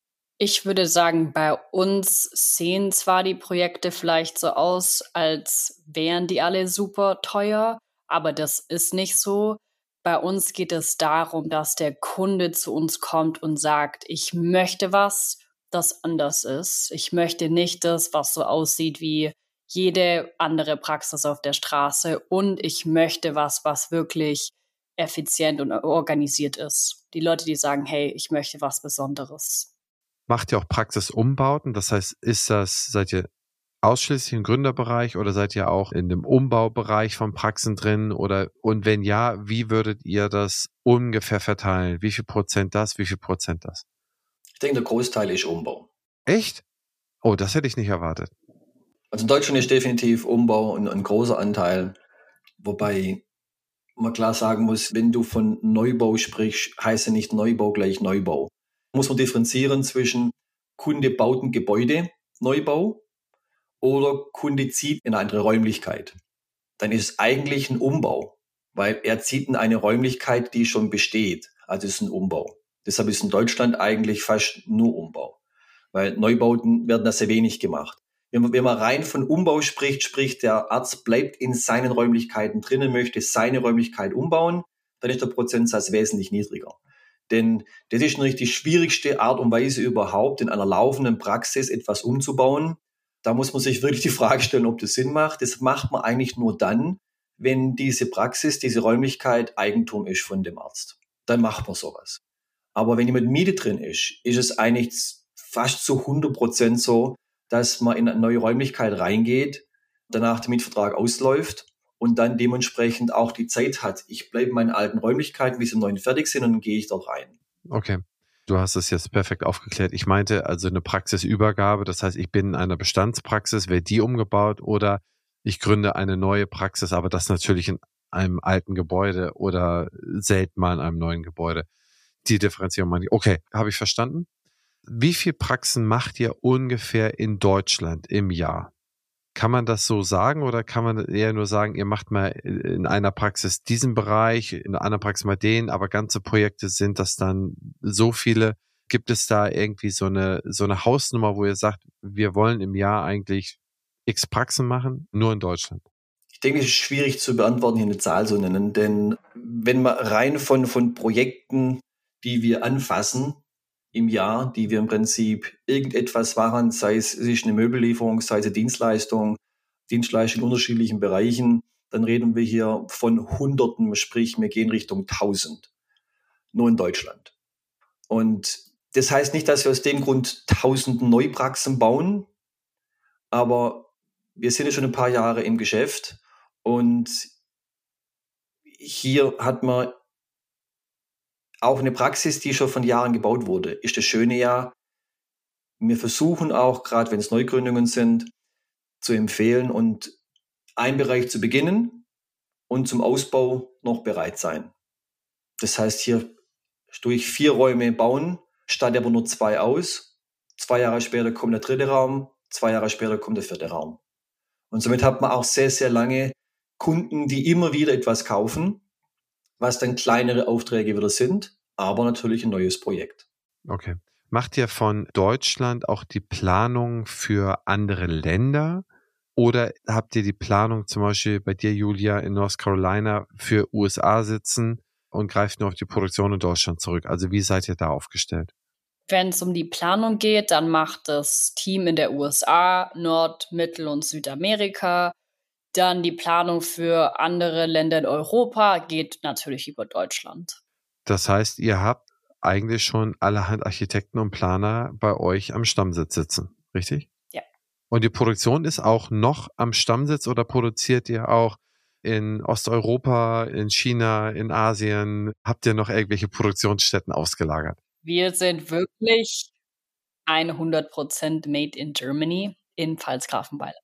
Speaker 3: Ich würde sagen, bei uns sehen zwar die Projekte vielleicht so aus, als wären die alle super teuer, aber das ist nicht so. Bei uns geht es darum, dass der Kunde zu uns kommt und sagt, ich möchte was, das anders ist. Ich möchte nicht das, was so aussieht wie jede andere Praxis auf der Straße und ich möchte was, was wirklich effizient und organisiert ist. Die Leute, die sagen, hey, ich möchte was Besonderes.
Speaker 1: Macht ihr auch Praxisumbauten? Das heißt, ist das, seid ihr ausschließlich im Gründerbereich oder seid ihr auch in dem Umbaubereich von Praxen drin? Oder und wenn ja, wie würdet ihr das ungefähr verteilen? Wie viel Prozent das, wie viel Prozent das?
Speaker 2: Ich denke, der Großteil ist Umbau.
Speaker 1: Echt? Oh, das hätte ich nicht erwartet.
Speaker 2: Also in Deutschland ist definitiv Umbau ein, ein großer Anteil, wobei man klar sagen muss, wenn du von Neubau sprichst, heißt ja nicht Neubau gleich Neubau. Muss man differenzieren zwischen Kunde baut ein Gebäude, Neubau, oder Kunde zieht in eine andere Räumlichkeit. Dann ist es eigentlich ein Umbau, weil er zieht in eine Räumlichkeit, die schon besteht. Also es ist ein Umbau. Deshalb ist in Deutschland eigentlich fast nur Umbau, weil Neubauten werden da sehr wenig gemacht. Wenn man, wenn man rein von Umbau spricht, sprich der Arzt bleibt in seinen Räumlichkeiten drinnen, möchte seine Räumlichkeit umbauen, dann ist der Prozentsatz wesentlich niedriger. Denn das ist natürlich die schwierigste Art und Weise überhaupt, in einer laufenden Praxis etwas umzubauen. Da muss man sich wirklich die Frage stellen, ob das Sinn macht. Das macht man eigentlich nur dann, wenn diese Praxis, diese Räumlichkeit Eigentum ist von dem Arzt. Dann macht man sowas. Aber wenn jemand Miete drin ist, ist es eigentlich fast zu hundert Prozent so, dass man in eine neue Räumlichkeit reingeht, danach der Mietvertrag ausläuft und dann dementsprechend auch die Zeit hat. Ich bleibe in meinen alten Räumlichkeiten, wie sie im neuen fertig sind, und dann gehe ich dort rein.
Speaker 1: Okay. Du hast es jetzt perfekt aufgeklärt. Ich meinte also eine Praxisübergabe. Das heißt, ich bin in einer Bestandspraxis, werde die umgebaut oder ich gründe eine neue Praxis, aber das natürlich in einem alten Gebäude oder selten mal in einem neuen Gebäude. Die Differenzierung meine ich. Okay, habe ich verstanden. Wie viele Praxen macht ihr ungefähr in Deutschland im Jahr? Kann man das so sagen oder kann man eher nur sagen, ihr macht mal in einer Praxis diesen Bereich, in einer anderen Praxis mal den, aber ganze Projekte sind das dann so viele? Gibt es da irgendwie so eine, so eine Hausnummer, wo ihr sagt, wir wollen im Jahr eigentlich x Praxen machen, nur in Deutschland?
Speaker 2: Ich denke, es ist schwierig zu beantworten, hier eine Zahl zu nennen, denn wenn man rein von, von Projekten, die wir anfassen im Jahr, die wir im Prinzip irgendetwas machen, sei es, es ist eine Möbellieferung, sei es eine Dienstleistung, Dienstleistung in unterschiedlichen Bereichen, dann reden wir hier von Hunderten, sprich, wir gehen Richtung Tausend, nur in Deutschland. Und das heißt nicht, dass wir aus dem Grund tausend Neupraxen bauen, aber wir sind ja schon ein paar Jahre im Geschäft und hier hat man auch eine Praxis, die schon von Jahren gebaut wurde. Ist das Schöne ja, wir versuchen auch, gerade wenn es Neugründungen sind, zu empfehlen und einen Bereich zu beginnen und zum Ausbau noch bereit sein. Das heißt, hier durch vier Räume bauen, statt aber nur zwei aus. Zwei Jahre später kommt der dritte Raum, zwei Jahre später kommt der vierte Raum. Und somit hat man auch sehr, sehr lange Kunden, die immer wieder etwas kaufen, was dann kleinere Aufträge wieder sind, aber natürlich ein neues Projekt.
Speaker 1: Okay. Macht ihr von Deutschland auch die Planung für andere Länder oder habt ihr die Planung zum Beispiel bei dir, Julia, in North Carolina für U S A sitzen und greift nur auf die Produktion in Deutschland zurück? Also wie seid ihr da aufgestellt?
Speaker 3: Wenn es um die Planung geht, dann macht das Team in der U S A, Nord-, Mittel- und Südamerika. Dann die Planung für andere Länder in Europa geht natürlich über Deutschland.
Speaker 1: Das heißt, ihr habt eigentlich schon allerhand Architekten und Planer bei euch am Stammsitz sitzen, richtig?
Speaker 3: Ja.
Speaker 1: Und die Produktion ist auch noch am Stammsitz oder produziert ihr auch in Osteuropa, in China, in Asien? Habt ihr noch irgendwelche Produktionsstätten ausgelagert?
Speaker 3: Wir sind wirklich hundert Prozent made in Germany in Pfalzgrafenweiler.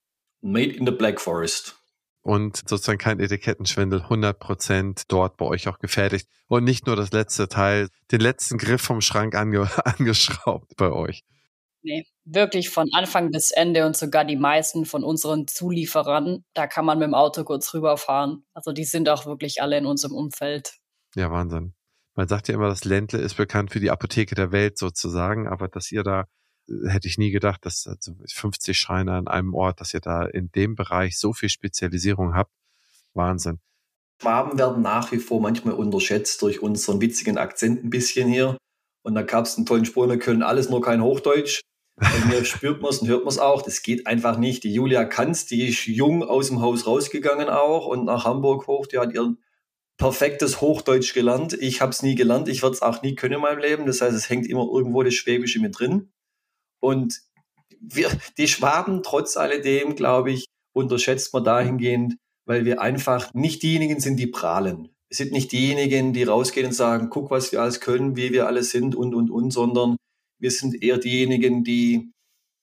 Speaker 2: Made in the Black Forest.
Speaker 1: Und sozusagen kein Etikettenschwindel, hundert Prozent dort bei euch auch gefertigt. Und nicht nur das letzte Teil, den letzten Griff vom Schrank ange- angeschraubt bei euch.
Speaker 3: Nee, wirklich von Anfang bis Ende und sogar die meisten von unseren Zulieferern, da kann man mit dem Auto kurz rüberfahren. Also die sind auch wirklich alle in unserem Umfeld.
Speaker 1: Ja, Wahnsinn. Man sagt ja immer, das Ländle ist bekannt für die Apotheke der Welt sozusagen, aber dass ihr da, hätte ich nie gedacht, dass also fünfzig Schreiner an einem Ort, dass ihr da in dem Bereich so viel Spezialisierung habt. Wahnsinn.
Speaker 2: Schwaben werden nach wie vor manchmal unterschätzt durch unseren witzigen Akzent ein bisschen hier. Und da gab es einen tollen Spruch, wir können alles, nur kein Hochdeutsch. Und hier spürt man es und hört man es auch. Das geht einfach nicht. Die Julia Kanz, die ist jung aus dem Haus rausgegangen auch und nach Hamburg hoch. Die hat ihr perfektes Hochdeutsch gelernt. Ich habe es nie gelernt. Ich werde es auch nie können in meinem Leben. Das heißt, es hängt immer irgendwo das Schwäbische mit drin. Und wir, die Schwaben, trotz alledem, glaube ich, unterschätzt man dahingehend, weil wir einfach nicht diejenigen sind, die prahlen. Wir sind nicht diejenigen, die rausgehen und sagen, guck, was wir alles können, wie wir alle sind und, und, und, sondern wir sind eher diejenigen, die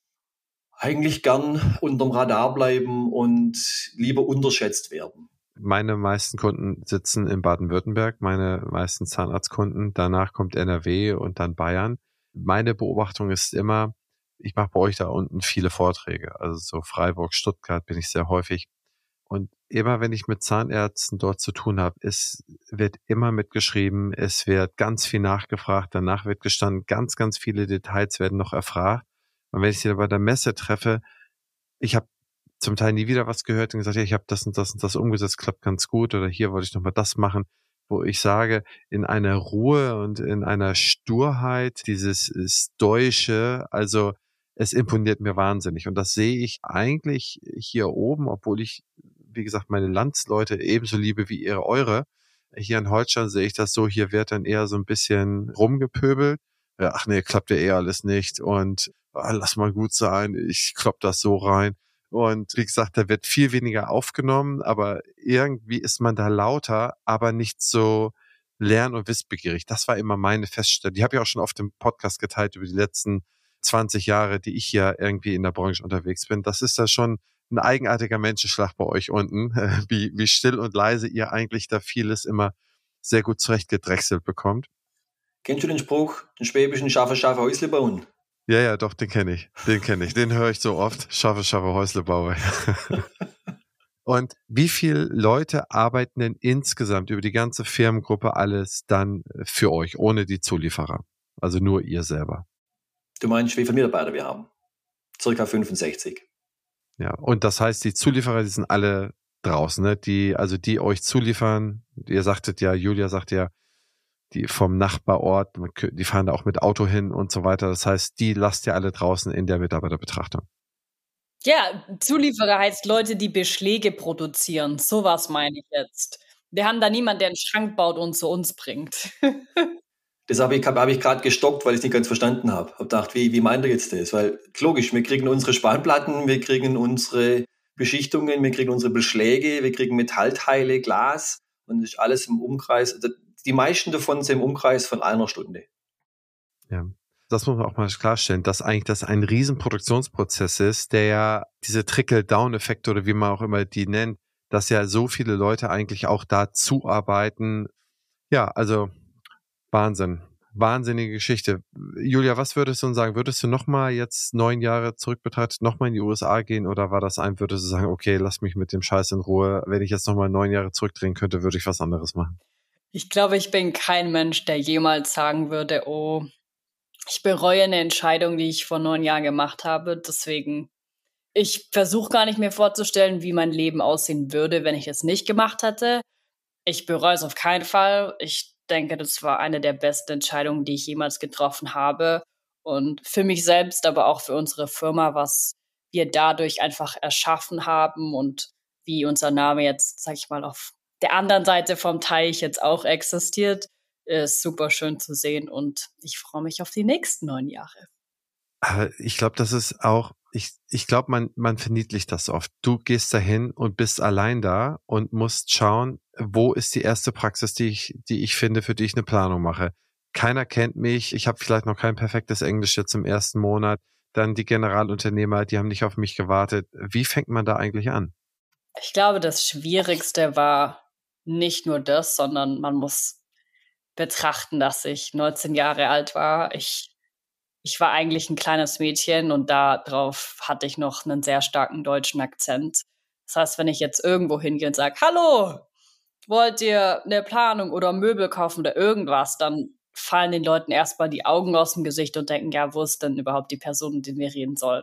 Speaker 2: eigentlich gern unterm Radar bleiben und lieber unterschätzt werden.
Speaker 1: Meine meisten Kunden sitzen in Baden-Württemberg, meine meisten Zahnarztkunden. Danach kommt N R W und dann Bayern. Meine Beobachtung ist immer, ich mache bei euch da unten viele Vorträge. Also so Freiburg, Stuttgart bin ich sehr häufig. Und immer, wenn ich mit Zahnärzten dort zu tun habe, es wird immer mitgeschrieben, es wird ganz viel nachgefragt, danach wird gestanden, ganz, ganz viele Details werden noch erfragt. Und wenn ich sie dann bei der Messe treffe, ich habe zum Teil nie wieder was gehört und gesagt, ja, ich habe das und das und das umgesetzt, klappt ganz gut oder hier wollte ich nochmal das machen, wo ich sage, in einer Ruhe und in einer Sturheit, dieses Stoische, also es imponiert mir wahnsinnig und das sehe ich eigentlich hier oben, obwohl ich wie gesagt, meine Landsleute ebenso liebe wie ihre eure. Hier in Holstein sehe ich das so, hier wird dann eher so ein bisschen rumgepöbelt. Ja, ach nee, klappt ja eh alles nicht und ah, lass mal gut sein, ich klopp das so rein. Und wie gesagt, da wird viel weniger aufgenommen, aber irgendwie ist man da lauter, aber nicht so lern- und wissbegierig. Das war immer meine Feststellung. Die habe ich auch schon oft im Podcast geteilt über die letzten zwanzig Jahre, die ich hier irgendwie in der Branche unterwegs bin. Das ist da schon ein eigenartiger Menschenschlag bei euch unten, wie, wie still und leise ihr eigentlich da vieles immer sehr gut zurechtgedrechselt bekommt.
Speaker 2: Kennst du den Spruch, den schwäbischen Schaffe, Schaffe, Häusle bauen?
Speaker 1: Ja, ja, doch, den kenne ich. Den kenne ich. Den höre ich so oft. Schaffe, schaffe, Häusle baue. Und wie viele Leute arbeiten denn insgesamt über die ganze Firmengruppe alles dann für euch, ohne die Zulieferer? Also nur ihr selber.
Speaker 2: Du meinst, wie viele Mitarbeiter wir haben? Circa fünfundsechzig.
Speaker 1: Ja, und das heißt, die Zulieferer, die sind alle draußen, ne? Die, also die euch zuliefern. Ihr sagtet ja, Julia sagt ja, die vom Nachbarort, die fahren da auch mit Auto hin und so weiter. Das heißt, die lasst ihr alle draußen in der Mitarbeiterbetrachtung.
Speaker 3: Ja, Zulieferer heißt Leute, die Beschläge produzieren. Sowas meine ich jetzt. Wir haben da niemanden, der einen Schrank baut und zu uns bringt.
Speaker 2: Das habe ich, hab ich gerade gestockt, weil ich es nicht ganz verstanden habe. Habe gedacht, wie, wie meint ihr jetzt das? Weil logisch, wir kriegen unsere Spanplatten, wir kriegen unsere Beschichtungen, wir kriegen unsere Beschläge, wir kriegen Metallteile, Glas und das ist alles im Umkreis. Die meisten davon sind im Umkreis von einer Stunde.
Speaker 1: Ja, das muss man auch mal klarstellen, dass eigentlich das ein riesen Produktionsprozess ist, der ja diese Trickle-Down-Effekte oder wie man auch immer die nennt, dass ja so viele Leute eigentlich auch da zuarbeiten. Ja, also Wahnsinn. Wahnsinnige Geschichte. Julia, was würdest du sagen? Würdest du nochmal jetzt neun Jahre zurück betrachtet, nochmal in die U S A gehen oder war das ein, würdest du sagen, okay, lass mich mit dem Scheiß in Ruhe. Wenn ich jetzt nochmal neun Jahre zurückdrehen könnte, würde ich was anderes machen.
Speaker 3: Ich glaube, ich bin kein Mensch, der jemals sagen würde, oh, ich bereue eine Entscheidung, die ich vor neun Jahren gemacht habe. Deswegen, ich versuche gar nicht mehr vorzustellen, wie mein Leben aussehen würde, wenn ich es nicht gemacht hätte. Ich bereue es auf keinen Fall. Ich denke, das war eine der besten Entscheidungen, die ich jemals getroffen habe. Und für mich selbst, aber auch für unsere Firma, was wir dadurch einfach erschaffen haben und wie unser Name jetzt, sag ich mal, auf der anderen Seite vom Teich jetzt auch existiert, ist super schön zu sehen. Und ich freue mich auf die nächsten neun Jahre.
Speaker 1: Aber ich glaube, das ist auch, ich, ich glaube, man, man verniedlicht das oft. Du gehst dahin und bist allein da und musst schauen, wo ist die erste Praxis, die ich, die ich finde, für die ich eine Planung mache. Keiner kennt mich, ich habe vielleicht noch kein perfektes Englisch jetzt im ersten Monat. Dann die Generalunternehmer, die haben nicht auf mich gewartet. Wie fängt man da eigentlich an?
Speaker 3: Ich glaube, das Schwierigste war nicht nur das, sondern man muss betrachten, dass ich neunzehn Jahre alt war. Ich Ich war eigentlich ein kleines Mädchen und darauf hatte ich noch einen sehr starken deutschen Akzent. Das heißt, wenn ich jetzt irgendwo hingehe und sage, hallo, wollt ihr eine Planung oder Möbel kaufen oder irgendwas, dann fallen den Leuten erstmal die Augen aus dem Gesicht und denken, ja, wo ist denn überhaupt die Person, mit der wir reden sollen?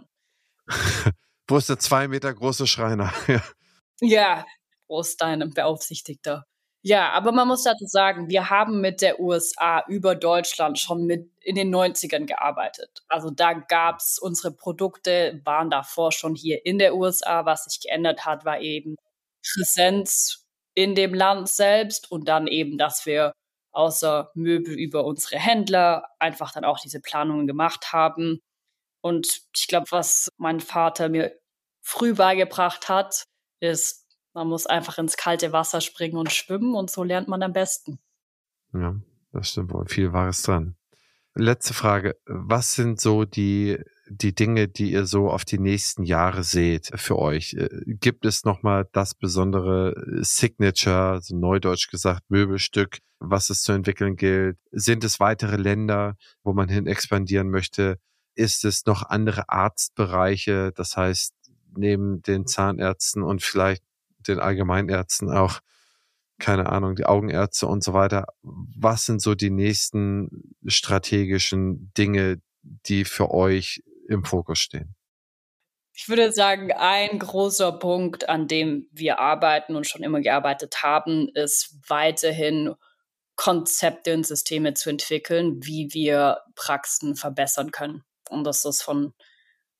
Speaker 1: Wo ist der zwei Meter große Schreiner?
Speaker 3: Ja, wo ist dein Beaufsichtigter? Ja, aber man muss dazu sagen, wir haben mit der U S A über Deutschland schon mit in den neunzigern gearbeitet. Also da gab's unsere Produkte, waren davor schon hier in der U S A. Was sich geändert hat, war eben Präsenz in dem Land selbst und dann eben, dass wir außer Möbel über unsere Händler einfach dann auch diese Planungen gemacht haben. Und ich glaube, was mein Vater mir früh beigebracht hat, ist, man muss einfach ins kalte Wasser springen und schwimmen und so lernt man am besten.
Speaker 1: Ja, das stimmt wohl. Viel Wahres dran. Letzte Frage. Was sind so die, die Dinge, die ihr so auf die nächsten Jahre seht für euch? Gibt es nochmal das besondere Signature, so neudeutsch gesagt, Möbelstück, was es zu entwickeln gilt? Sind es weitere Länder, wo man hin expandieren möchte? Ist es noch andere Arztbereiche? Das heißt, neben den Zahnärzten und vielleicht den Allgemeinärzten auch, keine Ahnung, die Augenärzte und so weiter. Was sind so die nächsten strategischen Dinge, die für euch im Fokus stehen?
Speaker 3: Ich würde sagen, ein großer Punkt, an dem wir arbeiten und schon immer gearbeitet haben, ist weiterhin Konzepte und Systeme zu entwickeln, wie wir Praxen verbessern können. Und das ist von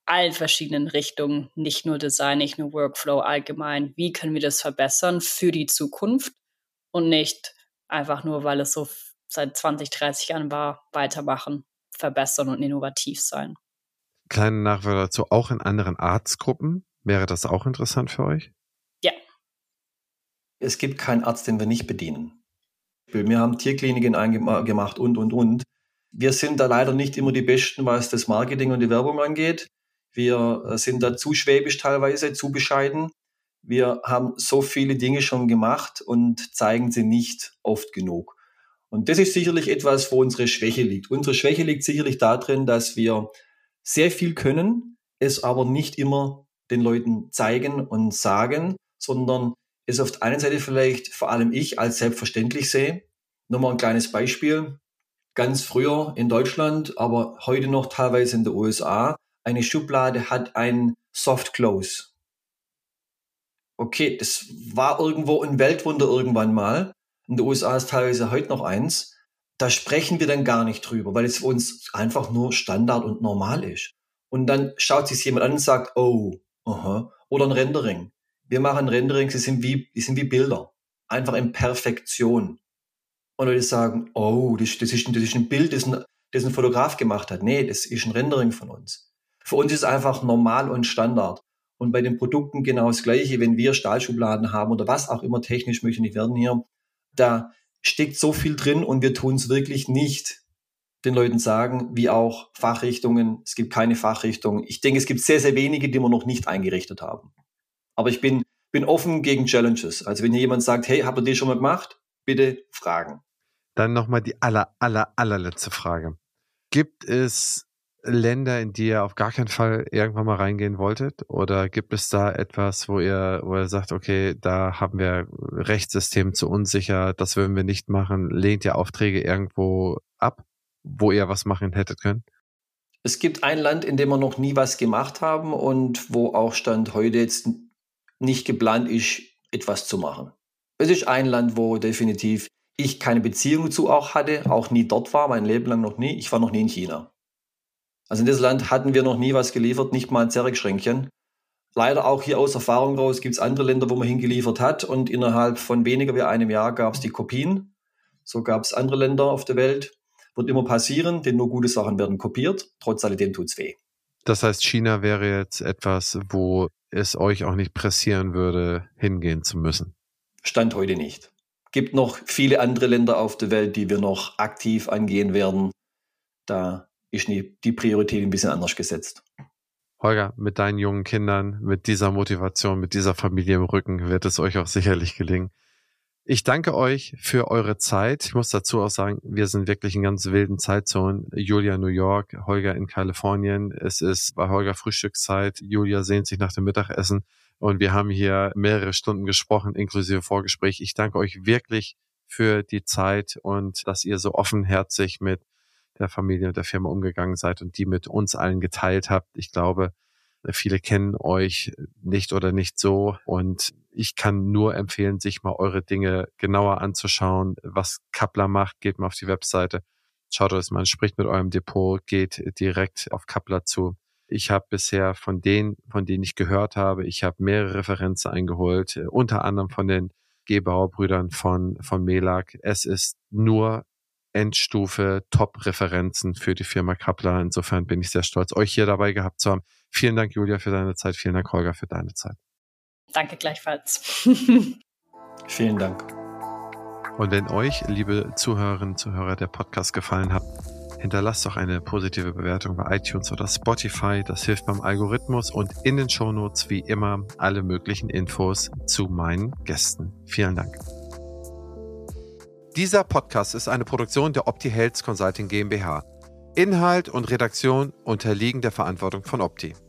Speaker 3: allen verschiedenen Richtungen, nicht nur Design, nicht nur Workflow allgemein. Wie können wir das verbessern für die Zukunft und nicht einfach nur, weil es so seit zwanzig, dreißig Jahren war, weitermachen, verbessern und innovativ sein.
Speaker 1: Kleine Nachfrage dazu, auch in anderen Arztgruppen? Wäre das auch interessant für euch?
Speaker 3: Ja.
Speaker 2: Es gibt keinen Arzt, den wir nicht bedienen. Wir haben Tierkliniken eingemacht und, und, und. Wir sind da leider nicht immer die Besten, was das Marketing und die Werbung angeht. Wir sind da zu schwäbisch teilweise, zu bescheiden. Wir haben so viele Dinge schon gemacht und zeigen sie nicht oft genug. Und das ist sicherlich etwas, wo unsere Schwäche liegt. Unsere Schwäche liegt sicherlich darin, dass wir sehr viel können, es aber nicht immer den Leuten zeigen und sagen, sondern es auf der einen Seite vielleicht vor allem ich als selbstverständlich sehe. Nochmal ein kleines Beispiel. Ganz früher in Deutschland, aber heute noch teilweise in den U S A, eine Schublade hat ein Soft Close. Okay, das war irgendwo ein Weltwunder irgendwann mal. In den U S A ist teilweise heute noch eins. Da sprechen wir dann gar nicht drüber, weil es für uns einfach nur Standard und normal ist. Und dann schaut sich jemand an und sagt, oh, aha, oder ein Rendering. Wir machen Renderings, die sind wie, die sind wie Bilder. Einfach in Perfektion. Und Leute sagen, oh, das, das, ist, das ist ein Bild, das ein, das ein Fotograf gemacht hat. Nee, das ist ein Rendering von uns. Für uns ist es einfach normal und Standard. Und bei den Produkten genau das Gleiche, wenn wir Stahlschubladen haben oder was auch immer technisch, möchte ich nicht werden hier, da steckt so viel drin und wir tun es wirklich nicht den Leuten sagen, wie auch Fachrichtungen. Es gibt keine Fachrichtung. Ich denke, es gibt sehr, sehr wenige, die wir noch nicht eingerichtet haben. Aber ich bin, bin offen gegen Challenges. Also wenn hier jemand sagt, hey, habt ihr das schon mal gemacht? Bitte fragen.
Speaker 1: Dann nochmal die aller, aller, allerletzte Frage. Gibt es Länder, in die ihr auf gar keinen Fall irgendwann mal reingehen wolltet? Oder gibt es da etwas, wo ihr, wo ihr sagt, okay, da haben wir Rechtssystem zu unsicher, das würden wir nicht machen? Lehnt ihr Aufträge irgendwo ab, wo ihr was machen hättet können?
Speaker 2: Es gibt ein Land, in dem wir noch nie was gemacht haben und wo auch Stand heute jetzt nicht geplant ist, etwas zu machen. Es ist ein Land, wo definitiv ich keine Beziehung zu auch hatte, auch nie dort war, mein Leben lang noch nie. Ich war noch nie in China. Also in diesem Land hatten wir noch nie was geliefert, nicht mal ein Zerek-Schränkchen. Leider auch hier aus Erfahrung raus gibt es andere Länder, wo man hingeliefert hat und innerhalb von weniger wie einem Jahr gab es die Kopien. So gab es andere Länder auf der Welt. Wird immer passieren, denn nur gute Sachen werden kopiert. Trotz alledem tut's weh.
Speaker 1: Das heißt, China wäre jetzt etwas, wo es euch auch nicht pressieren würde, hingehen zu müssen?
Speaker 2: Stand heute nicht. Gibt noch viele andere Länder auf der Welt, die wir noch aktiv angehen werden. Da ist die Priorität ein bisschen anders gesetzt.
Speaker 1: Holger, mit deinen jungen Kindern, mit dieser Motivation, mit dieser Familie im Rücken wird es euch auch sicherlich gelingen. Ich danke euch für eure Zeit. Ich muss dazu auch sagen, wir sind wirklich in ganz wilden Zeitzonen. Julia New York, Holger in Kalifornien. Es ist bei Holger Frühstückszeit. Julia sehnt sich nach dem Mittagessen. Und wir haben hier mehrere Stunden gesprochen, inklusive Vorgespräch. Ich danke euch wirklich für die Zeit und dass ihr so offenherzig mit der Familie und der Firma umgegangen seid und die mit uns allen geteilt habt. Ich glaube, viele kennen euch nicht oder nicht so und ich kann nur empfehlen, sich mal eure Dinge genauer anzuschauen. Was Kappler macht, geht mal auf die Webseite, schaut euch das mal an, spricht mit eurem Depot, geht direkt auf Kappler zu. Ich habe bisher von denen, von denen ich gehört habe, ich habe mehrere Referenzen eingeholt, unter anderem von den Gebauer-Brüdern von, von Melag. Es ist nur Endstufe, Top-Referenzen für die Firma Kappler. Insofern bin ich sehr stolz, euch hier dabei gehabt zu haben. Vielen Dank, Julia, für deine Zeit. Vielen Dank, Holger, für deine Zeit.
Speaker 3: Danke gleichfalls.
Speaker 2: Vielen Dank.
Speaker 1: Und wenn euch, liebe Zuhörerinnen und Zuhörer, der Podcast gefallen hat, hinterlasst doch eine positive Bewertung bei iTunes oder Spotify. Das hilft beim Algorithmus und in den Shownotes wie immer alle möglichen Infos zu meinen Gästen. Vielen Dank. Dieser Podcast ist eine Produktion der Opti Health Consulting GmbH. Inhalt und Redaktion unterliegen der Verantwortung von Opti.